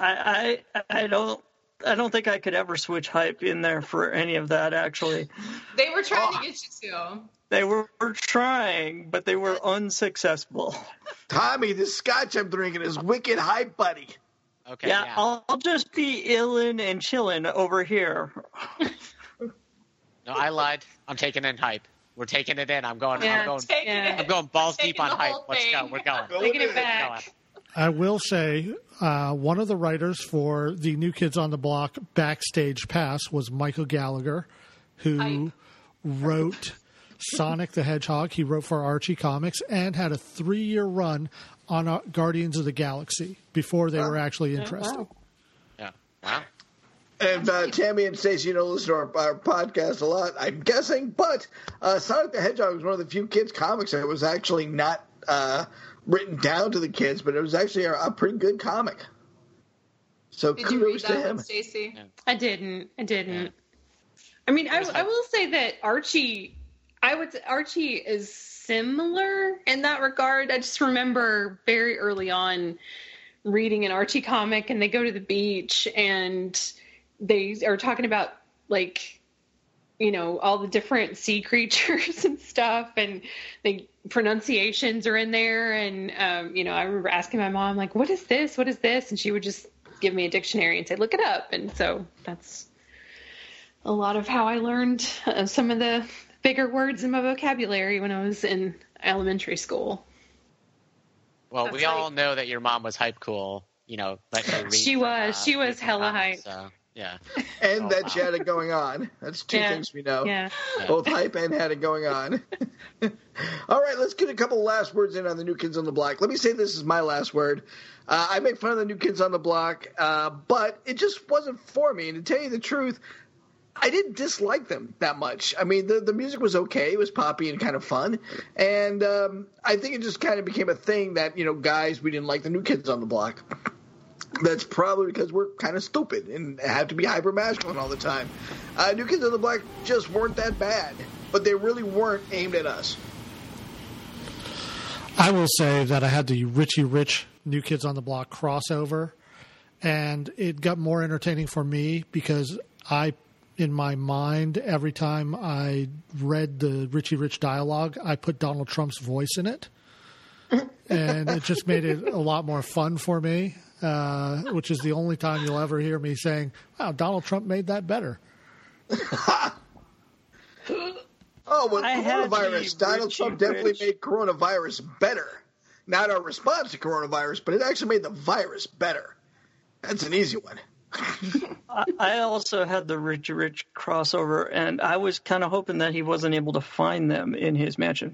I don't think I could ever switch hype in there for any of that, actually. They were trying to get you to. They were trying, but they were unsuccessful. Tommy, this scotch I'm drinking is wicked hype, buddy. Okay. Yeah. I'll just be illin' and chillin' over here. No, I lied. I'm taking in hype. We're taking it in. I'm going balls deep on hype. Let's go. We're going. Taking it back. I will say one of the writers for the New Kids on the Block Backstage Pass was Michael Gallagher, who wrote Sonic the Hedgehog. He wrote for Archie Comics and had a 3-year run on Guardians of the Galaxy before they were actually interested. Wow. Yeah. Wow. And Tammy and Stacey, listen to our podcast a lot, I'm guessing. But Sonic the Hedgehog was one of the few kids' comics that was actually not written down to the kids, but it was actually a pretty good comic. So Did you read kudos to that him. one, Stacey? I didn't. I mean, I will say that Archie is similar in that regard. I just remember very early on reading an Archie comic, and they go to the beach and they are talking about, like, all the different sea creatures and stuff, and the pronunciations are in there. And, I remember asking my mom, like, what is this? What is this? And she would just give me a dictionary and say, look it up. And so that's a lot of how I learned some of the bigger words in my vocabulary when I was in elementary school. Well, we all know that your mom was hype cool, letting you read. She was hella hype. So, yeah. And that she had it going on. That's two things we know. Yeah. Both hype and had it going on. All right, let's get a couple of last words in on the New Kids on the Block. Let me say this is my last word. I make fun of the New Kids on the Block, but it just wasn't for me. And to tell you the truth, I didn't dislike them that much. I mean, the music was okay. It was poppy and kind of fun. And I think it just kind of became a thing that, guys, we didn't like the New Kids on the Block. That's probably because we're kind of stupid and have to be hyper-masculine all the time. New Kids on the Block just weren't that bad, but they really weren't aimed at us. I will say that I had the Richie Rich New Kids on the Block crossover, and it got more entertaining for me because in my mind, every time I read the Richie Rich dialogue, I put Donald Trump's voice in it. And it just made it a lot more fun for me, which is the only time you'll ever hear me saying, wow, Donald Trump made that better. Oh, with coronavirus, Donald Trump definitely made coronavirus better. Not our response to coronavirus, but it actually made the virus better. That's an easy one. I also had the Richie Rich crossover, and I was kind of hoping that he wasn't able to find them in his mansion.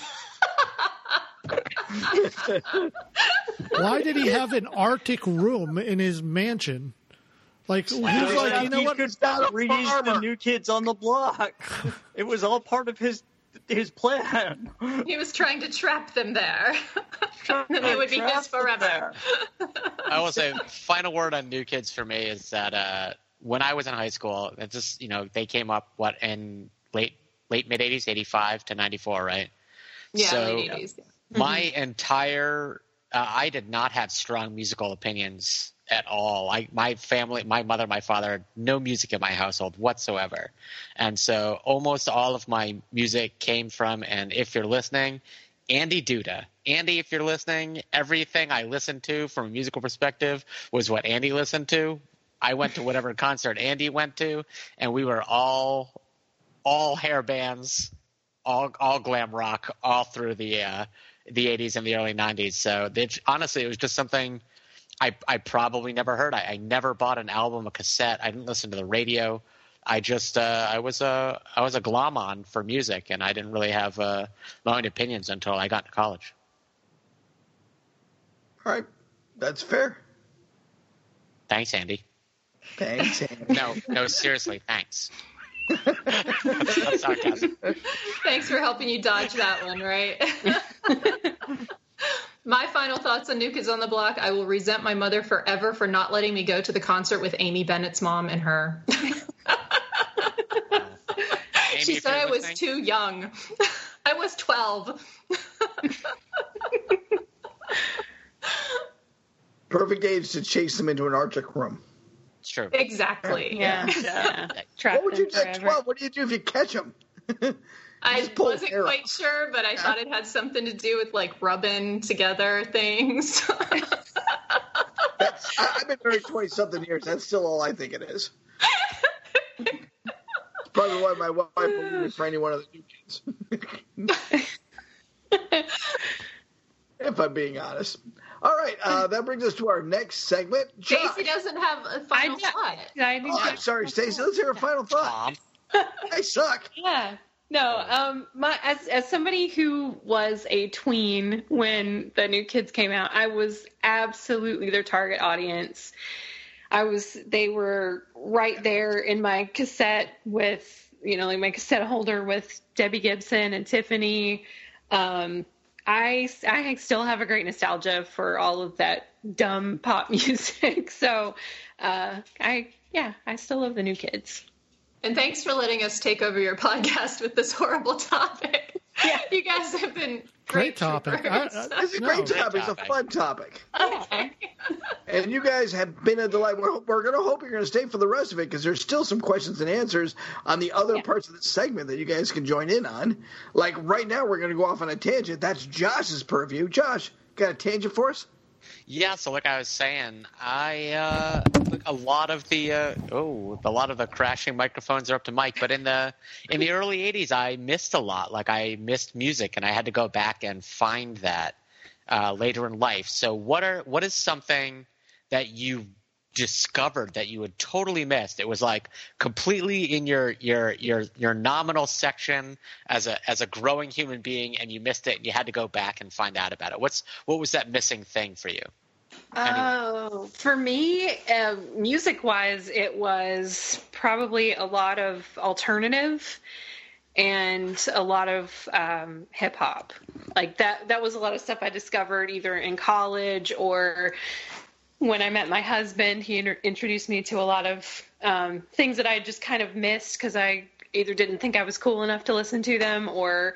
Why did he have an Arctic room in his mansion? Like, he was like, you know what? He could raise the new kids on the block. It was all part of his plan. He was trying to trap them there. And they would be his forever. I will say, final word on New Kids for me is that when I was in high school, it just, they came up, in late mid-'80s, 85 to 94, right? Yeah, so late 80s. My entire I did not have strong musical opinions at all. My family, my mother, my father, no music in my household whatsoever. And so almost all of my music came from, and if you're listening, Andy Duda. Andy, if you're listening, everything I listened to from a musical perspective was what Andy listened to. I went to whatever concert Andy went to, and we were all hair bands, all glam rock, all through the 80s and the early 90s. So honestly, it was just something I probably never heard. I never bought an album, a cassette. I didn't listen to the radio. I just I was a glom-on for music, and I didn't really have my own opinions until I got to college. All right, that's fair. Thanks, Andy. Thanks, Andy. No, seriously, thanks. That's sarcasm. Thanks for helping you dodge that one, right? My final thoughts on New Kids on the Block: I will resent my mother forever for not letting me go to the concert with Amy Bennett's mom and her. She said I was too young. I was 12. Perfect age to chase them into an Arctic room. It's true. Exactly. Yeah. What would you do at 12? What do you do if you catch them? I wasn't quite sure, but I thought it had something to do with like rubbing together things. I've been married 20-something years. That's still all I think it is. It's probably why my wife won't be for any one of the new kids. If I'm being honest. All right, that brings us to our next segment. Stacey doesn't have a final thought. I'm sorry, Stacey. Let's hear a final thought. I suck. Yeah. No, as somebody who was a tween when the New Kids came out, I was absolutely their target audience. They were right there in my cassette with, like my cassette holder with Debbie Gibson and Tiffany. I still have a great nostalgia for all of that dumb pop music. So, I still love the New Kids. And thanks for letting us take over your podcast with this horrible topic. Yeah. You guys have been great topic. It's a great topic. It's a fun topic. Okay. And you guys have been a delight. We're going to hope you're going to stay for the rest of it because there's still some questions and answers on the other parts of the segment that you guys can join in on. Like right now, we're going to go off on a tangent. That's Josh's purview. Josh, got a tangent for us? Yeah, so like I was saying, a lot of the crashing microphones are up to Mike, but in the early 80s I missed a lot. Like I missed music and I had to go back and find that later in life. So what is something that you discovered that you had totally missed? It was like completely in your nominal section as a growing human being, and you missed it and you had to go back and find out about it. What was that missing thing for you? Oh, for me, music-wise, it was probably a lot of alternative and a lot of hip-hop. Like that was a lot of stuff I discovered either in college or when I met my husband. He introduced me to a lot of things that I just kind of missed because I either didn't think I was cool enough to listen to them or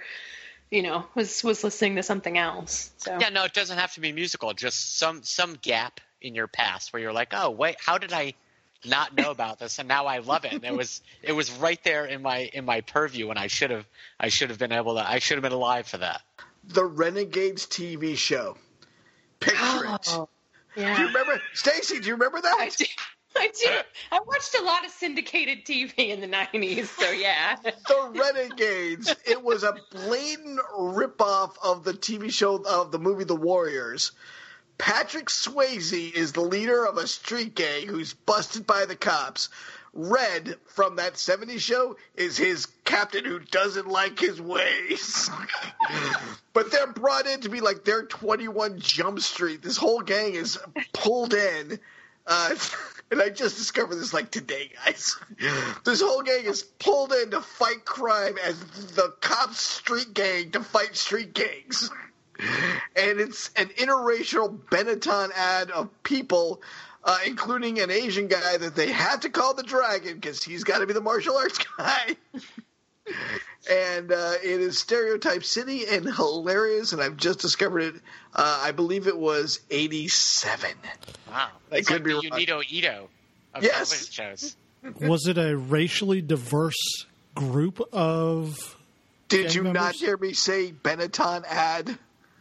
was listening to something else. So yeah, no, it doesn't have to be musical. Just some gap in your past where you're like, oh wait, how did I not know about this? And now I love it. And it was right there in my purview, and I should have been alive for that. The Renegades TV show. Picture it. Yeah. Do you remember, Stacy? Do you remember that? I do. I watched a lot of syndicated TV in the 90s, so yeah. The Renegades. It was a blatant ripoff of the TV show of the movie The Warriors. Patrick Swayze is the leader of a street gang who's busted by the cops. Red from that 70s show is his captain who doesn't like his ways. But they're brought in to be like their 21 Jump Street. This whole gang is pulled in. And I just discovered this like today, guys. This whole gang is pulled in to fight crime as the cops' street gang to fight street gangs. And it's an interracial Benetton ad of people, including an Asian guy that they had to call the Dragon because he's got to be the martial arts guy. And it is Stereotype City and hilarious, and I've just discovered it. I believe it was 87. Wow. It's like the Unito Ito of television shows. Was it a racially diverse group of Did you members? not hear me say Benetton ad?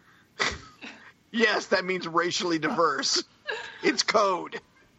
Yes, that means racially diverse. It's code.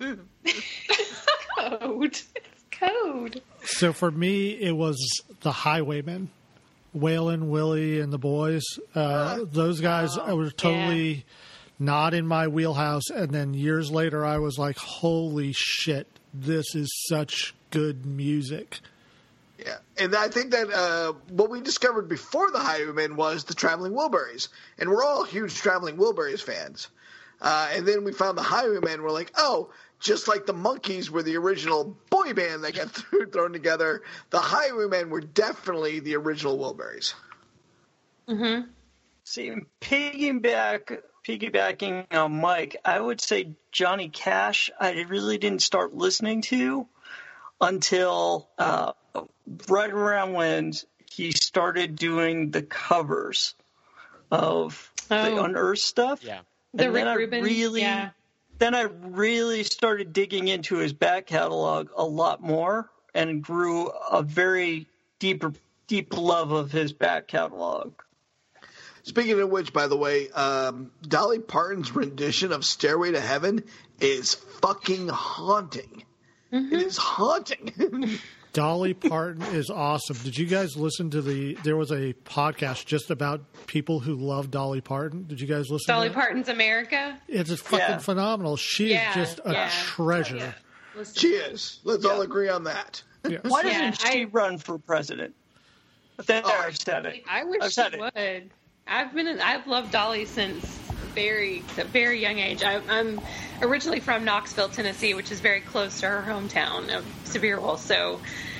Code. So for me, it was the Highwaymen, Waylon, Willie, and the boys. Those guys were totally not in my wheelhouse. And then years later, I was like, holy shit, this is such good music. Yeah, and I think that what we discovered before the Highwaymen was the Traveling Wilburys. And we're all huge Traveling Wilburys fans. And then we found the Highwaymen. We're like, oh, just like the Monkees were the original boy band that got thrown together, the Highwaymen were definitely the original Wilburys. Mm-hmm. See, piggybacking on Mike, I would say Johnny Cash I really didn't start listening to until right around when he started doing the covers of the Unearthed stuff. Yeah. The Rick Rubin. Then I really started digging into his back catalog a lot more and grew a very deep love of his back catalog. Speaking of which, by the way, Dolly Parton's rendition of Stairway to Heaven is fucking haunting. Mm-hmm. It is haunting. Dolly Parton is awesome. Did you guys listen to there was a podcast just about people who love Dolly Parton. Did you guys listen to Dolly that? Parton's America? It's just fucking phenomenal. She is just a treasure. She is. Let's all agree on that. Yes. Why doesn't she run for president? But then I said it. I wish she would. I've loved Dolly since a very young age. I'm originally from Knoxville, Tennessee, which is very close to her hometown of Sevierville. So,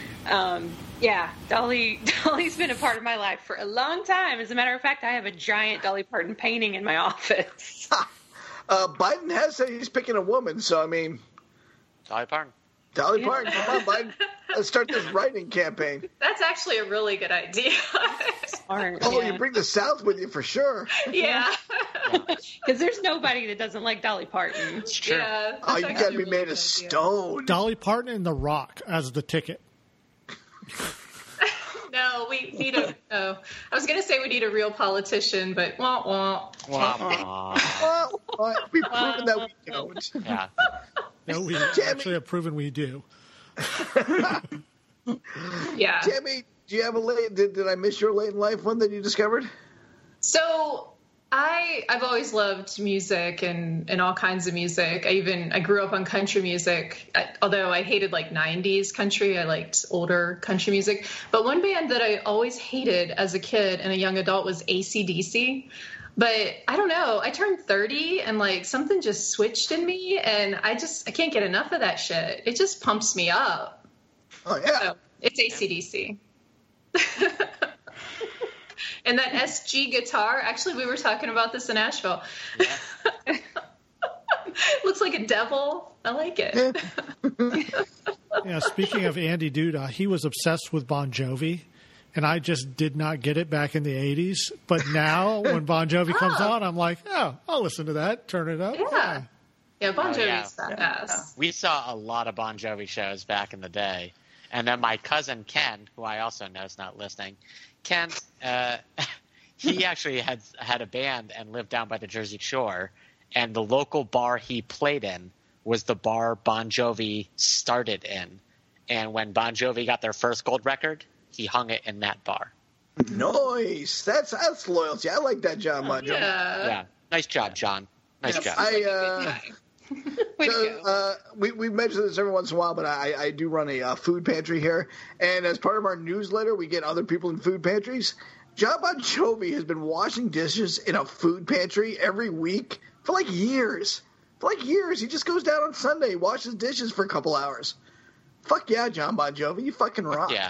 Dolly's been a part of my life for a long time. As a matter of fact, I have a giant Dolly Parton painting in my office. Biden has said he's picking a woman, so I mean, Dolly Parton. Dolly Parton, come on, Biden. Let's start this writing campaign. That's actually a really good idea. You bring the South with you for sure. Yeah. Because there's nobody that doesn't like Dolly Parton. It's true. Yeah, you got to be made of stone. Dolly Parton and The Rock as the ticket. No, we need I was going to say we need a real politician, but wah wah. We've proven that we don't. Yeah. No, we actually have proven we do. Yeah. Tammy, do you have did I miss your late in life one that you discovered? So I've always loved music and all kinds of music. I grew up on country music, although I hated like 90s country. I liked older country music. But one band that I always hated as a kid and a young adult was AC/DC. But I don't know. I turned 30 and like something just switched in me, and I can't get enough of that shit. It just pumps me up. Oh yeah, so it's AC/DC. And that SG guitar. Actually, we were talking about this in Asheville. Yeah. Looks like a devil. I like it. Yeah. Speaking of Andy Duda, he was obsessed with Bon Jovi. And I just did not get it back in the 80s. But now when Bon Jovi comes on, I'm like, oh, I'll listen to that. Turn it up. Yeah. Yeah, Bon Oh, yeah. Jovi's badass. We saw a lot of Bon Jovi shows back in the day. And then my cousin Ken, who I also know is not listening, Ken, he actually had a band and lived down by the Jersey Shore. And the local bar he played in was the bar Bon Jovi started in. And when Bon Jovi got their first gold record, he hung it in that bar. Nice. That's loyalty. I like that, John Bon Jovi. Yeah. Nice job, John. Nice job. We mention this every once in a while, but I do run a food pantry here, and as part of our newsletter, we get other people in food pantries. John Bon Jovi has been washing dishes in a food pantry every week for like years. He just goes down on Sunday, washes dishes for a couple hours. Fuck yeah, John Bon Jovi, you fucking rock. Yeah.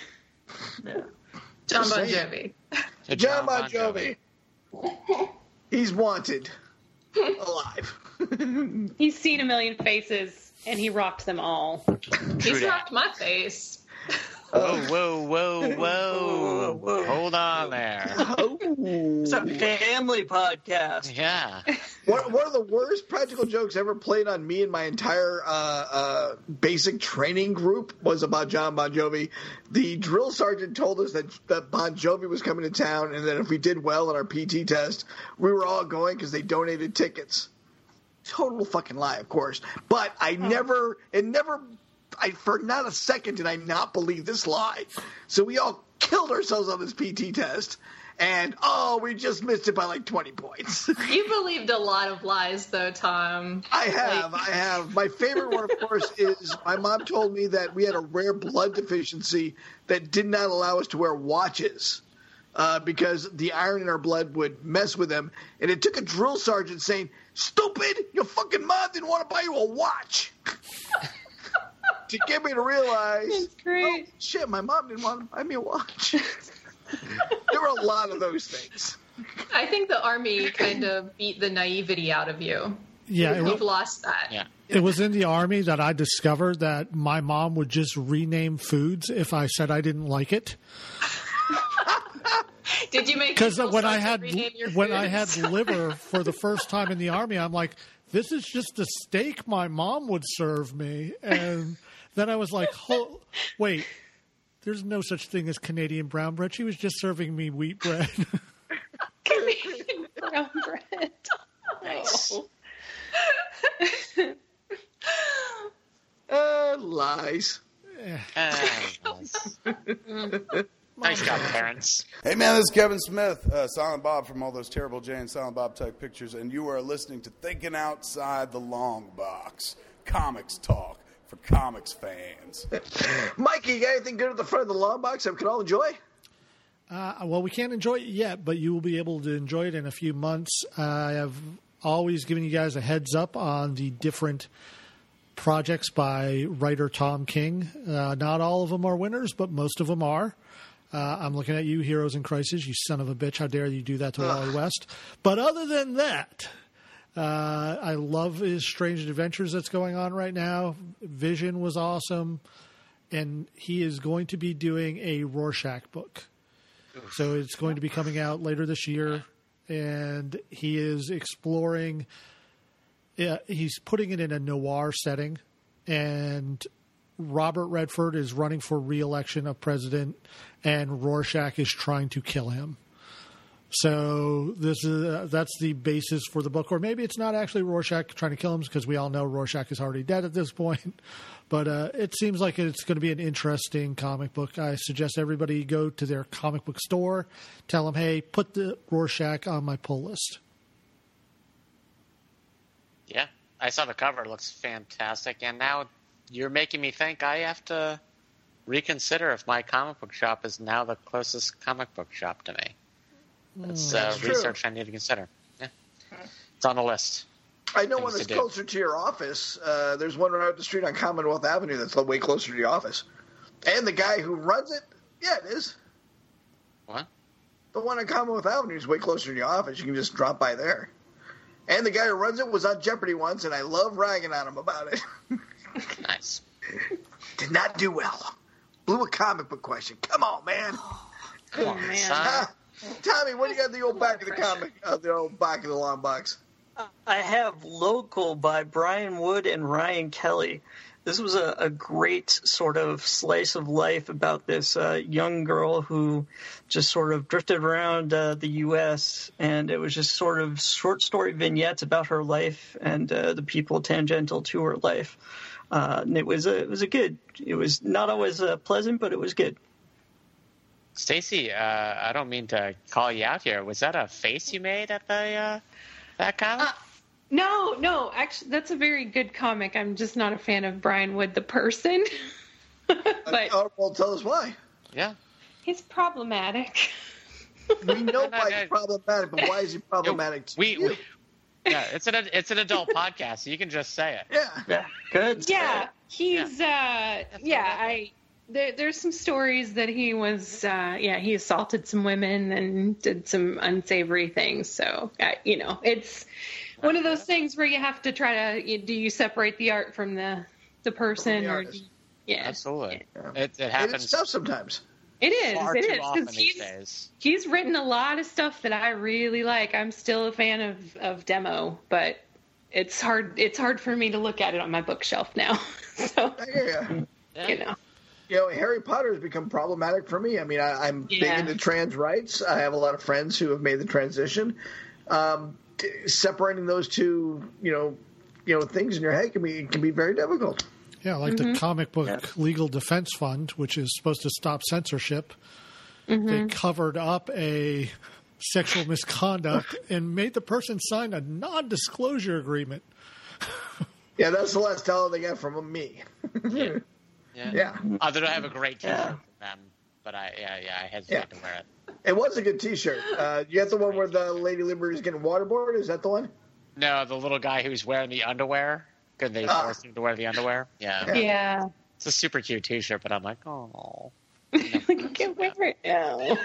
John Bon Jovi. John Bon Jovi. He's wanted. Alive. He's seen a million faces, and he rocked them all. He's rocked my face. Whoa. Hold on there. It's a family podcast. Yeah. One of the worst practical jokes ever played on me and my entire basic training group was about John Bon Jovi. The drill sergeant told us that Bon Jovi was coming to town, and that if we did well on our PT test, we were all going because they donated tickets. Total fucking lie, of course. But for not a second did I not believe this lie. So we all killed ourselves on this PT test. And, we just missed it by like 20 points. You believed a lot of lies, though, Tom. I have. My favorite one, of course, is my mom told me that we had a rare blood deficiency that did not allow us to wear watches because the iron in our blood would mess with them. And it took a drill sergeant saying, "Stupid, your fucking mom didn't want to buy you a watch." To get me to realize, That's great. Oh, shit, my mom didn't want to buy me a watch. There were a lot of those things. I think the Army kind of beat the naivety out of you. Yeah, You've lost that. Yeah. it was in the Army that I discovered that my mom would just rename foods if I said I didn't like it. Did you make Because people when start I to had rename your I had foods? liver for the first time in the Army, I'm like, this is just the steak my mom would serve me. And then I was like, wait, there's no such thing as Canadian brown bread. She was just serving me wheat bread. Canadian brown bread. Nice. Lies. Nice job, parents. Hey man, this is Kevin Smith, Silent Bob from all those terrible Jay and Silent Bob type pictures, and you are listening to Thinking Outside the Long Box, comics talk for comics fans. Mikey, you got anything good at the front of the long box that we can all enjoy? Well, we can't enjoy it yet, but you will be able to enjoy it in a few months. I have always given you guys a heads up on the different projects by writer Tom King. Not all of them are winners, but most of them are. I'm looking at you, Heroes in Crisis, you son of a bitch. How dare you do that to Wally West? But other than that, I love his Strange Adventures that's going on right now. Vision was awesome. And he is going to be doing a Rorschach book. So it's going to be coming out later this year. And he is exploring, he's putting it in a noir setting. And Robert Redford is running for re-election of president, and Rorschach is trying to kill him. So that's the basis for the book. Or maybe it's not actually Rorschach trying to kill him, because we all know Rorschach is already dead at this point. But it seems like it's going to be an interesting comic book. I suggest everybody go to their comic book store, tell them, hey, put the Rorschach on my pull list. Yeah, I saw the cover. It looks fantastic. And now you're making me think I have to reconsider if my comic book shop is now the closest comic book shop to me. That's research I need to consider. Yeah. It's on the list. I know one that's closer to your office. There's one right up the street on Commonwealth Avenue that's way closer to your office. And the guy who runs it, yeah, it is. What? The one on Commonwealth Avenue is way closer to your office. You can just drop by there. And the guy who runs it was on Jeopardy once, and I love ragging on him about it. Nice. Did not do well. Blew a comic book question. Come on, man. Come on, man. Tommy, what do you got in the old back of the comic, the old back of the long box? I have Local by Brian Wood and Ryan Kelly. This was a great sort of slice of life about this young girl who just sort of drifted around the U.S., and it was just sort of short story vignettes about her life and the people tangential to her life. And it was good. It was not always pleasant, but it was good. Stacy, I don't mean to call you out here. Was that a face you made at the that comic? No. Actually, that's a very good comic. I'm just not a fan of Brian Wood, the person. But well, tell us why. Yeah. He's problematic. We know why he's problematic, but why is he problematic to you? Yeah, it's an adult podcast, so you can just say it. Yeah. Good. Yeah, he's there's some stories that he was he assaulted some women and did some unsavory things. So it's one of those things where you have to try to do you separate the art from the person or absolutely. Yeah. It happens. It's tough sometimes. It is. Far It too is often because these days. he's written a lot of stuff that I really like. I'm still a fan of Demo, but it's hard. It's hard for me to look at it on my bookshelf now. So Harry Potter has become problematic for me. I mean, I'm big into trans rights. I have a lot of friends who have made the transition. Separating those two, things in your head can be very difficult. Yeah, like the comic book Legal Defense Fund, which is supposed to stop censorship. They covered up a sexual misconduct and made the person sign a non-disclosure agreement. Yeah, that's the last dollar they got from me. Yeah. Although I have a great T-shirt from them, but I hesitate to wear it. It was a good T-shirt. You got the one where the Lady Liberty is getting waterboarded? Is that the one? No, the little guy who's wearing the underwear. Could they force him to wear the underwear? Yeah. It's a super cute T-shirt, but I'm like, oh. I can't wear it now.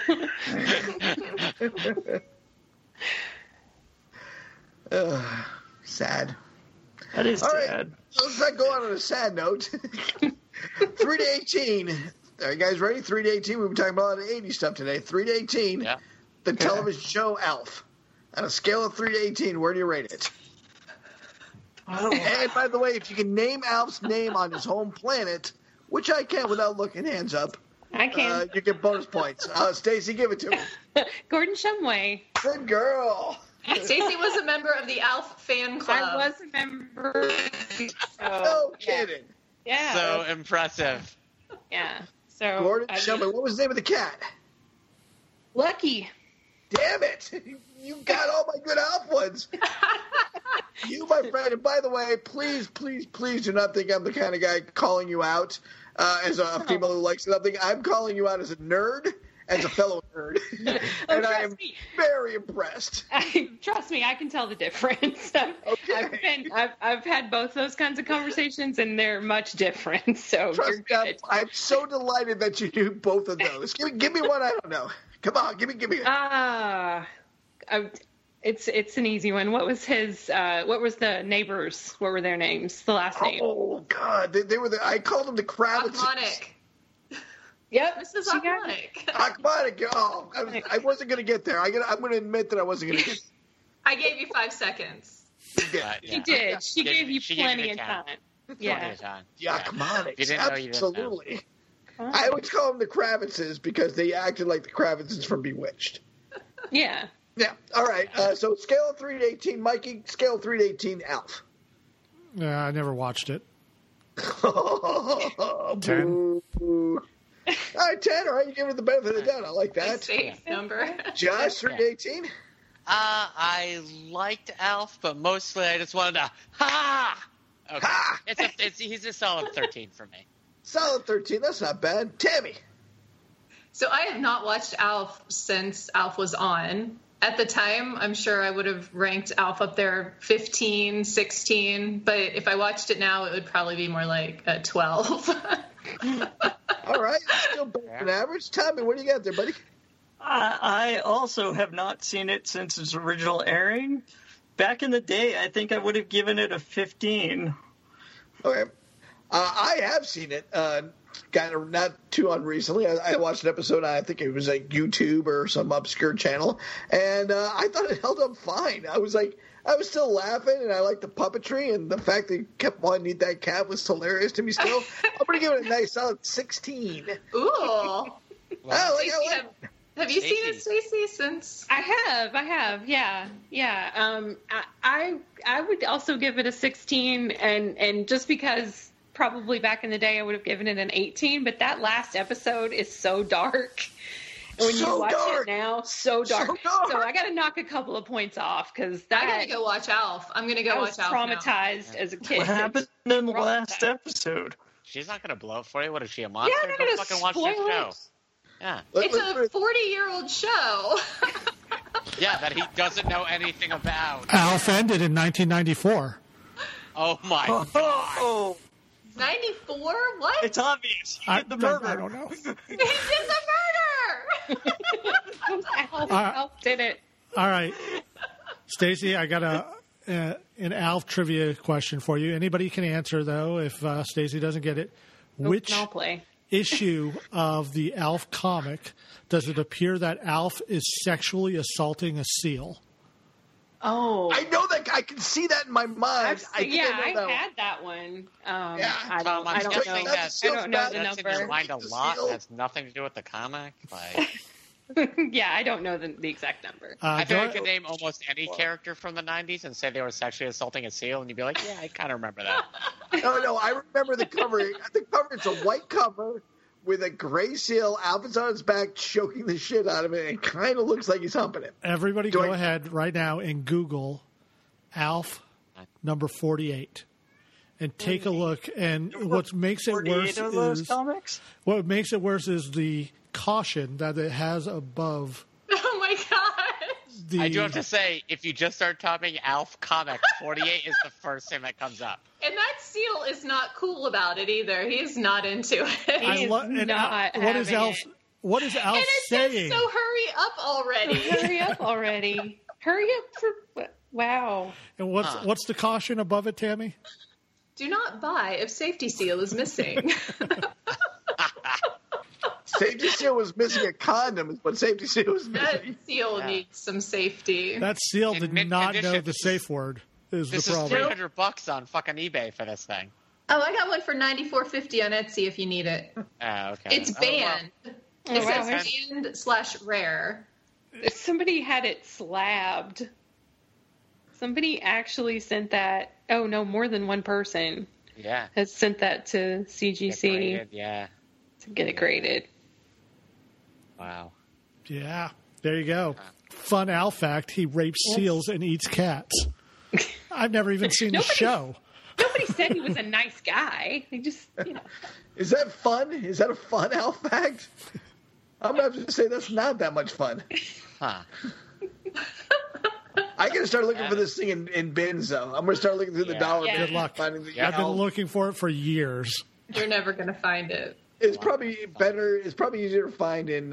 Sad. That is All sad. right, let's not go on a sad note. 3 to 18. Are you guys ready? 3 to 18. We've been talking about a lot of 80s stuff today. 3 to 18. Yeah. The television show Alf. On a scale of 3 to 18, where do you rate it? Oh. And by the way, if you can name Alf's name on his home planet, which I can without looking, hands up. I can. You get bonus points. Stacy, give it to me. Gordon Shumway. Good girl. Stacey was a member of the Alf fan club. I was a member. No kidding. Yeah. So impressive. Yeah. So Gordon Shumway. What was the name of the cat? Lucky. Damn it! You got all my good Alf ones. You, my friend, and by the way, please do not think I'm the kind of guy calling you out as a female who likes nothing. I'm calling you out as a nerd, as a fellow nerd, and I am very impressed. Trust me, I can tell the difference. I've had both those kinds of conversations, and they're much different. So Trust you're good. I'm so delighted that you do both of those. Give me one I don't know. Come on, give me. It's an easy one. What was his? What was the neighbors? What were their names? The last name? Oh God, they were. I called them the Kravitz. Achmonic. Yep, This is Achmonic. Achmonic. Oh, I wasn't going to get there. I'm going to admit that I wasn't going to get. I gave you 5 seconds. She did. She gave you plenty of time. Yeah. The Achmonics. Absolutely. Oh. I always call them the Kravitzes because they acted like the Kravitzes from Bewitched. Yeah. Yeah. All right. So scale of 3 to 18, Mikey. Scale of 3 to 18, Alf. I never watched it. 10. All right, 10. All right, you give it the benefit of the doubt. I like that. Safe number. Josh, 3 to 18. I liked Alf, but mostly I just wanted to Okay. Ha! He's a solid 13 for me. Solid 13. That's not bad. Tammy. So I have not watched Alf since Alf was on. At the time, I'm sure I would have ranked Alf up there 15, 16. But if I watched it now, it would probably be more like a 12. All right. Still better than average. Tommy, what do you got there, buddy? I also have not seen it since its original airing. Back in the day, I think I would have given it a 15. Okay. I have seen it, kind of not too unrecently. I watched an episode, I think it was like YouTube or some obscure channel, and I thought it held up fine. I was like, I was still laughing, and I liked the puppetry, and the fact that he kept wanting to eat that cat was hilarious to me still. I'm going to give it a nice solid 16. Ooh. Have you seen it, Stacey? Since I have, yeah. I would also give it a 16, and just because probably back in the day I would have given it an 18, but that last episode is so dark. And when you watch it now, so dark. So I got to knock a couple of points off because I got to go watch Alf. I'm going to go watch Alf. Traumatized as a kid. What happened in the last episode? She's not going to blow it for you. What is she, a monster? Yeah, I'm not going to fucking watch spoil that show. it. Yeah. It's a 40-year-old show. Yeah, that he doesn't know anything about. Alf ended in 1994. Oh my god. Oh, 94? What? it's obvious. He did the murder. I don't know. He did the murder! Alf did it. All right, Stacey, I got an Alf trivia question for you. Anybody can answer though if Stacey doesn't get it. Which I'll play. issue of the Alf comic does it appear that Alf is sexually assaulting a seal? Oh, I know that. I can see that in my mind. I had that one. I don't know. That's I don't know the that's in your number. mind a lot. That's nothing to do with the comic. Like, Yeah, I don't know the exact number. I think I could name almost any character from the 90s and say they were sexually assaulting a seal, and you'd be like, yeah, I kind of remember that. No, I remember the cover. The cover, it's a white cover with a gray seal. Alfred's on his back choking the shit out of it. It kind of looks like he's humping it. Everybody go ahead right now and Google Alf number 48 and take a look. And what makes it worse is the caution that it has above. Oh my god. I do have to say, if you just start typing Alf Comics, 48 is the first thing that comes up. And that seal is not cool about it either. He's not into it. What is Alf? What is Alf and it saying? says, so hurry up already. Hurry up already. Hurry up for wow. And what's the caution above it, Tammy? Do not buy if safety seal is missing. Safety seal was missing a condom, but safety seal was missing. That seal needs some safety. That seal did not know the safe word. Is This the is problem? $300 on fucking eBay for this thing. Oh, I got one for $94.50 on Etsy if you need it. Oh, okay. It's banned. It says banned/rare. Somebody had it slabbed. Somebody actually sent that. Oh no, more than one person. Yeah. Has sent that to CGC. Yeah. To get it graded. Wow. Yeah, there you go. Fun Alf fact: he rapes seals and eats cats. I've never even seen the show. Nobody said he was a nice guy. They just, Is that fun? Is that a fun Alf fact? I'm going to have to say that's not that much fun. Huh. I got to start looking for this thing in bins, though. I'm going to start looking through the dollar bin. Good luck. Finding the I've been Alf. looking for it for years. You're never going to find it. It's probably better. It's probably easier to find in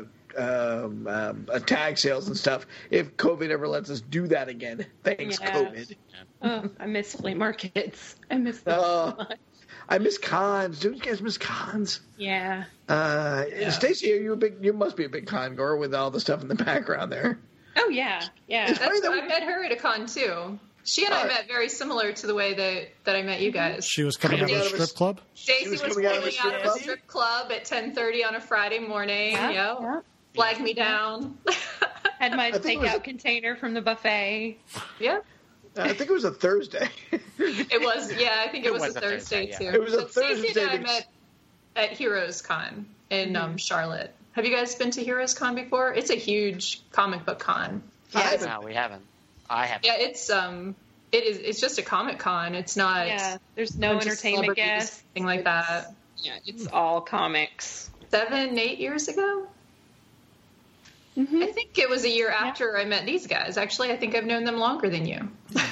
tag sales and stuff if COVID ever lets us do that again. Thanks, COVID. Oh, I miss flea markets. I miss them so much. I miss cons. Do you guys miss cons? Yeah. Stacey, you must be a big con goer with all the stuff in the background there. Oh yeah, yeah. I met her at a con too. She and I met very similar to the way that I met you guys. She was coming out of a strip club? Stacey was coming out of a strip club at 10:30 on a Friday morning. Yeah. Flagged me down. Had my takeout container from the buffet. Yeah. I think it was a Thursday. It was, I think it was a Thursday too. It was a Thursday. Stacey and I met at Heroes Con in Charlotte. Have you guys been to Heroes Con before? It's a huge comic book con. No, we haven't. I haven't. Yeah, it's just a comic con. It's not. Yeah, there's no entertainment guests, anything like that. Yeah, it's all comics. 7-8 years ago. Mm-hmm. I think it was a year after I met these guys. Actually, I think I've known them longer than you.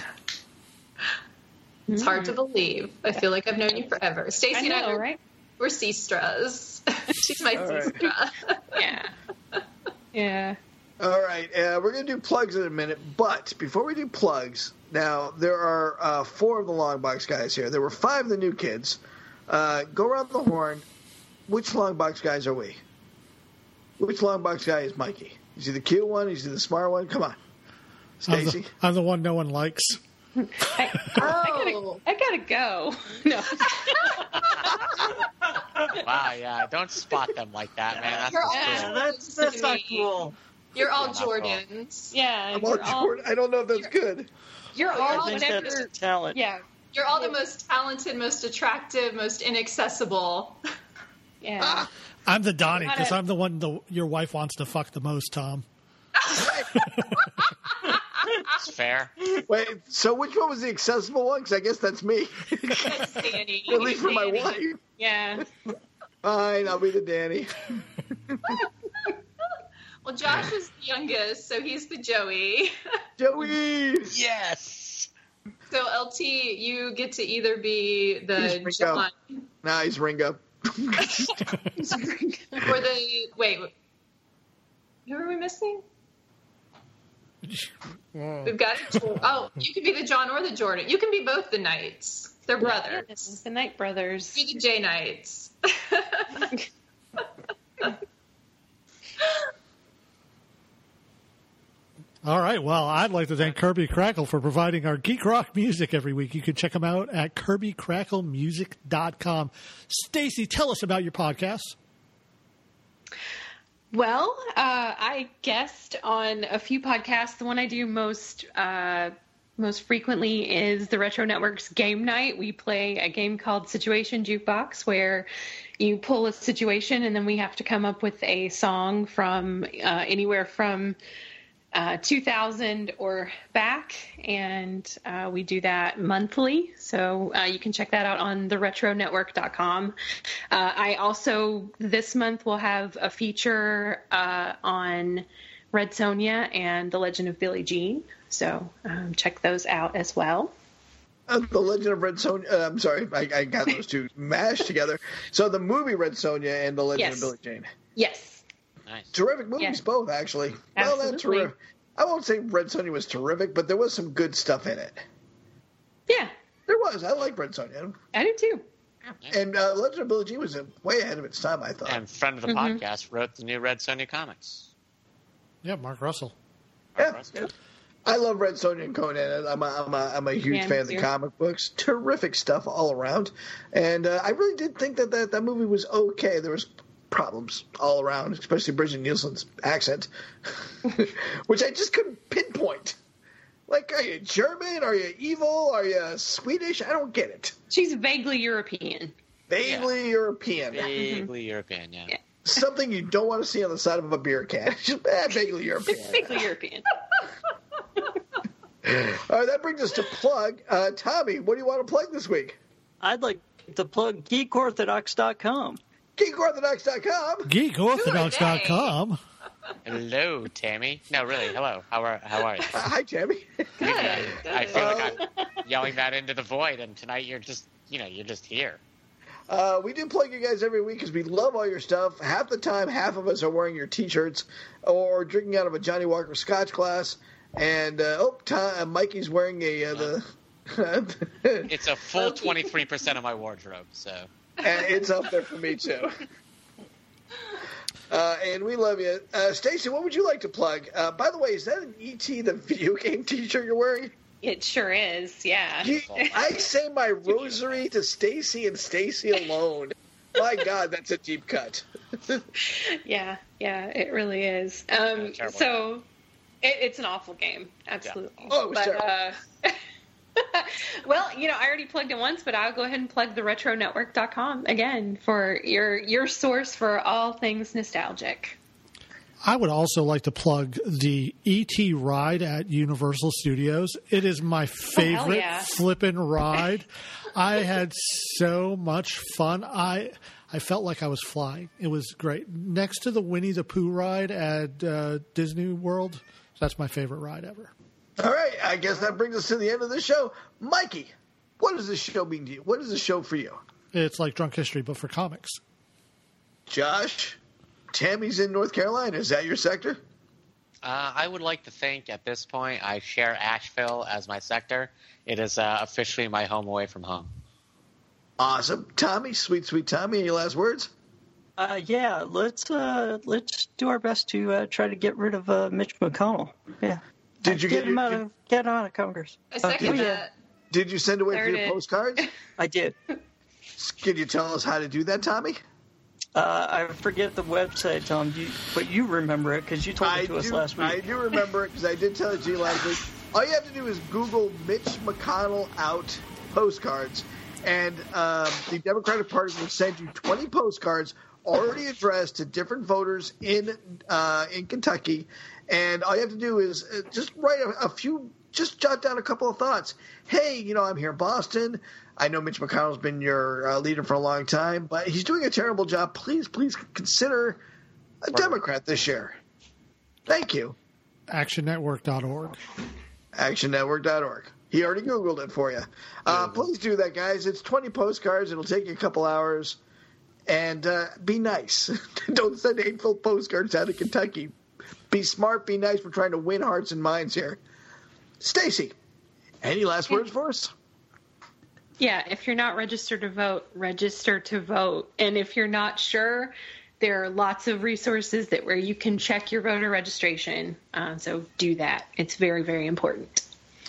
It's hard to believe. I feel like I've known you forever. Stacey and I we're sistras. She's my sistra. Yeah. Yeah. All right, we're going to do plugs in a minute, but before we do plugs, now there are 4 of the long box guys here. There were 5 of the new kids. Go around the horn. Which long box guys are we? Which long box guy is Mikey? Is he the cute one? Is he the smart one? Come on. Stacy? I'm the one no one likes. I gotta go. No. Wow, yeah. Don't spot them like that, man. That's not cool. You're all Yeah, not cool. Jordans. Yeah. I'm all Jordan. I don't know if that's good. You're I all think whatever. that's talent. Yeah. You're all the most talented, most attractive, most inaccessible. Yeah. I'm the Donnie because I'm the one your wife wants to fuck the most, Tom. It's fair. Wait, so which one was the accessible one? Because I guess that's me. That's Danny. At least for my Danny. wife. Yeah. Fine, I'll be the Danny. Well, Josh is the youngest, so he's the Joey. Joey! Yes. So LT, you get to either be He's the Ringo. John Nah, he's Ringo. or the wait. Who are we missing? We've got you can be the John or the Jordan. You can be both the Knights. They're brothers. Yes, the Knight Brothers. Be the J Knights. All right. Well, I'd like to thank Kirby Crackle for providing our geek rock music every week. You can check them out at KirbyCrackleMusic.com. Stacy, tell us about your podcast. Well, I guest on a few podcasts. The one I do most frequently is the Retro Network's Game Night. We play a game called Situation Jukebox, where you pull a situation and then we have to come up with a song from anywhere from 2000 or back, and we do that monthly. So you can check that out on theretronetwork.com. I also, this month, will have a feature on Red Sonja and The Legend of Billie Jean. So check those out as well. The Legend of Red Sonja. I'm sorry, I got those two mashed together. So the movie Red Sonja and The Legend of Billie Jean. Yes. Nice. Terrific movies, both, actually. Well, that's Absolutely. terrific. I won't say Red Sonja was terrific, but there was some good stuff in it. Yeah. There was. I like Red Sonja. I do too. And Legend of Billie Jean was way ahead of its time, I thought. And friend of the podcast wrote the new Red Sonja comics. Yeah, Mark Russell. Yeah. I love Red Sonja and Conan. I'm a huge fan of the comic books. Terrific stuff all around. And I really did think that movie was okay. There was problems all around, especially Bridget Nielsen's accent, which I just couldn't pinpoint. Like, are you German? Are you evil? Are you Swedish? I don't get it. She's vaguely European. Vaguely European. Vaguely European, yeah. Something you don't want to see on the side of a beer can. Just vaguely European. Vaguely European. All right, that brings us to plug. Tommy, what do you want to plug this week? I'd like to plug GeekOrthodox.com. GeekOrthodox.com. GeekOrthodox.com. Hello, Tammy. No, really. Hello. How are you? Hi, Tammy. I feel like I'm yelling that into the void, and tonight you're just here. We do plug you guys every week because we love all your stuff. Half the time, half of us are wearing your T-shirts or drinking out of a Johnny Walker Scotch glass. And Mikey's wearing the. It's a full 23% of my wardrobe, so. And it's up there for me too. And we love you, Stacey. What would you like to plug? By the way, is that an E.T. the video game T-shirt you're wearing? It sure is, yeah. I say my rosary to Stacey and Stacey alone. My God, that's a deep cut. Yeah, it really is. So it's an awful game, absolutely. Yeah. Oh, it was terrible. Well, I already plugged it once, but I'll go ahead and plug the retronetwork.com again for your source for all things nostalgic. I would also like to plug the E.T. ride at Universal Studios. It is my favorite flippin' ride. I had so much fun. I felt like I was flying. It was great. Next to the Winnie the Pooh ride at Disney World, that's my favorite ride ever. All right, I guess that brings us to the end of the show. Mikey, what does this show mean to you? What is this show for you? It's like Drunk History, but for comics. Josh, Tammy's in North Carolina. Is that your sector? I would like to think at this point I share Asheville as my sector. It is officially my home away from home. Awesome. Tommy, sweet Tommy, any last words? Let's do our best to try to get rid of Mitch McConnell. Yeah. Did you get out of Congress? I second that. Did you send away for your postcards? I did. Can you tell us how to do that, Tommy? I forget the website, Tom, but you remember it because you told it to us last week. I do remember it because I did tell it to you last week. All you have to do is Google Mitch McConnell out postcards, and the Democratic Party will send you 20 postcards already addressed to different voters in Kentucky. And all you have to do is just write a few, just jot down a couple of thoughts. Hey, I'm here in Boston. I know Mitch McConnell's been your leader for a long time, but he's doing a terrible job. Please consider a Democrat this year. Thank you. ActionNetwork.org. ActionNetwork.org. He already Googled it for you. Please do that, guys. It's 20 postcards. It'll take you a couple hours. And be nice. Don't send hateful postcards out of Kentucky. Be smart, be nice. We're trying to win hearts and minds here. Stacy, any last words for us? Yeah, if you're not registered to vote, register to vote. And if you're not sure, there are lots of resources where you can check your voter registration. So do that. It's very, very important.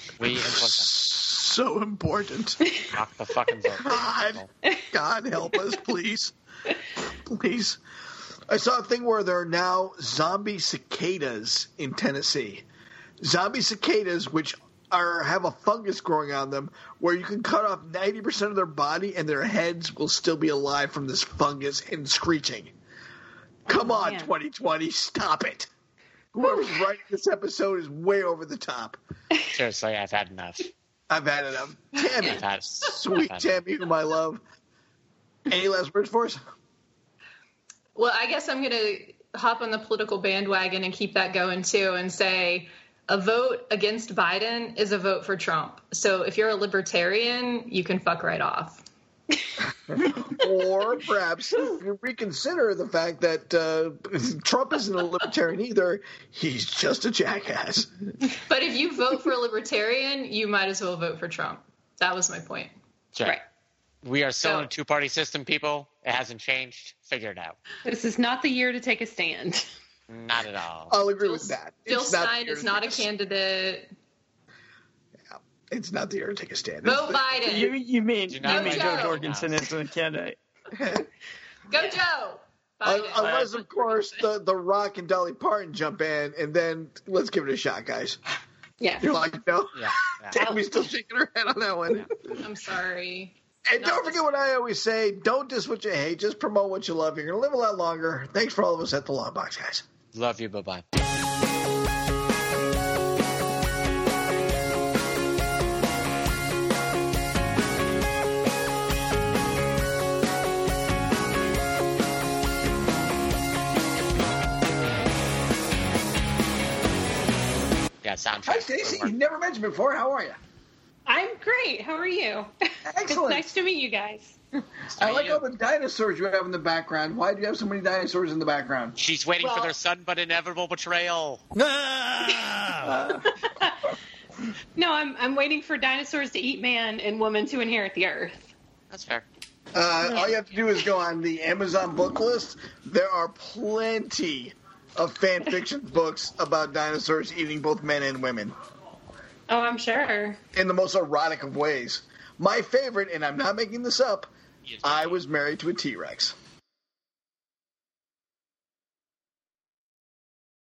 So important. Rock the fucking vote. God help us, please. Please. I saw a thing where there are now zombie cicadas in Tennessee. Zombie cicadas, which have a fungus growing on them, where you can cut off 90% of their body and their heads will still be alive from this fungus and screeching. Come on, 2020, stop it. Whoever's writing this episode is way over the top. Seriously, I've had enough. I've had enough. Tammy, sweet Tammy, whom I love. Any last words for us? Well, I guess I'm going to hop on the political bandwagon and keep that going, too, and say a vote against Biden is a vote for Trump. So if you're a libertarian, you can fuck right off. Or perhaps you reconsider the fact that Trump isn't a libertarian either. He's just a jackass. But if you vote for a libertarian, you might as well vote for Trump. That was my point. Sure. Right. We are still in a two-party system, people. It hasn't changed. Figure it out. This is not the year to take a stand. Not at all. I'll agree with that. Jill Stein is not a candidate. Yeah, it's not the year to take a stand. Vote Biden. You mean Joe Jorgensen No. is the candidate. Go Joe. Biden. Unless, of course, the Rock and Dolly Parton jump in, and then let's give it a shot, guys. Yeah. You're like, no? Yeah. Tammy's still shaking her head on that one. I'm sorry. And don't forget what I always say, don't diss what you hate, just promote what you love. You're going to live a lot longer. Thanks for all of us at the Long Box, guys. Love you. Bye-bye. Yeah, soundtrack. Hi, Stacey. You've never mentioned before. How are you? I'm great. How are you? Excellent. It's nice to meet you guys. I like all the dinosaurs you have in the background. Why do you have so many dinosaurs in the background? She's waiting for their sudden but inevitable betrayal. No, I'm waiting for dinosaurs to eat man and woman to inherit the earth. That's fair. All you have to do is go on the Amazon book list. There are plenty of fan fiction books about dinosaurs eating both men and women. Oh, I'm sure. In the most erotic of ways. My favorite, and I'm not making this up, I Was Married to a T-Rex.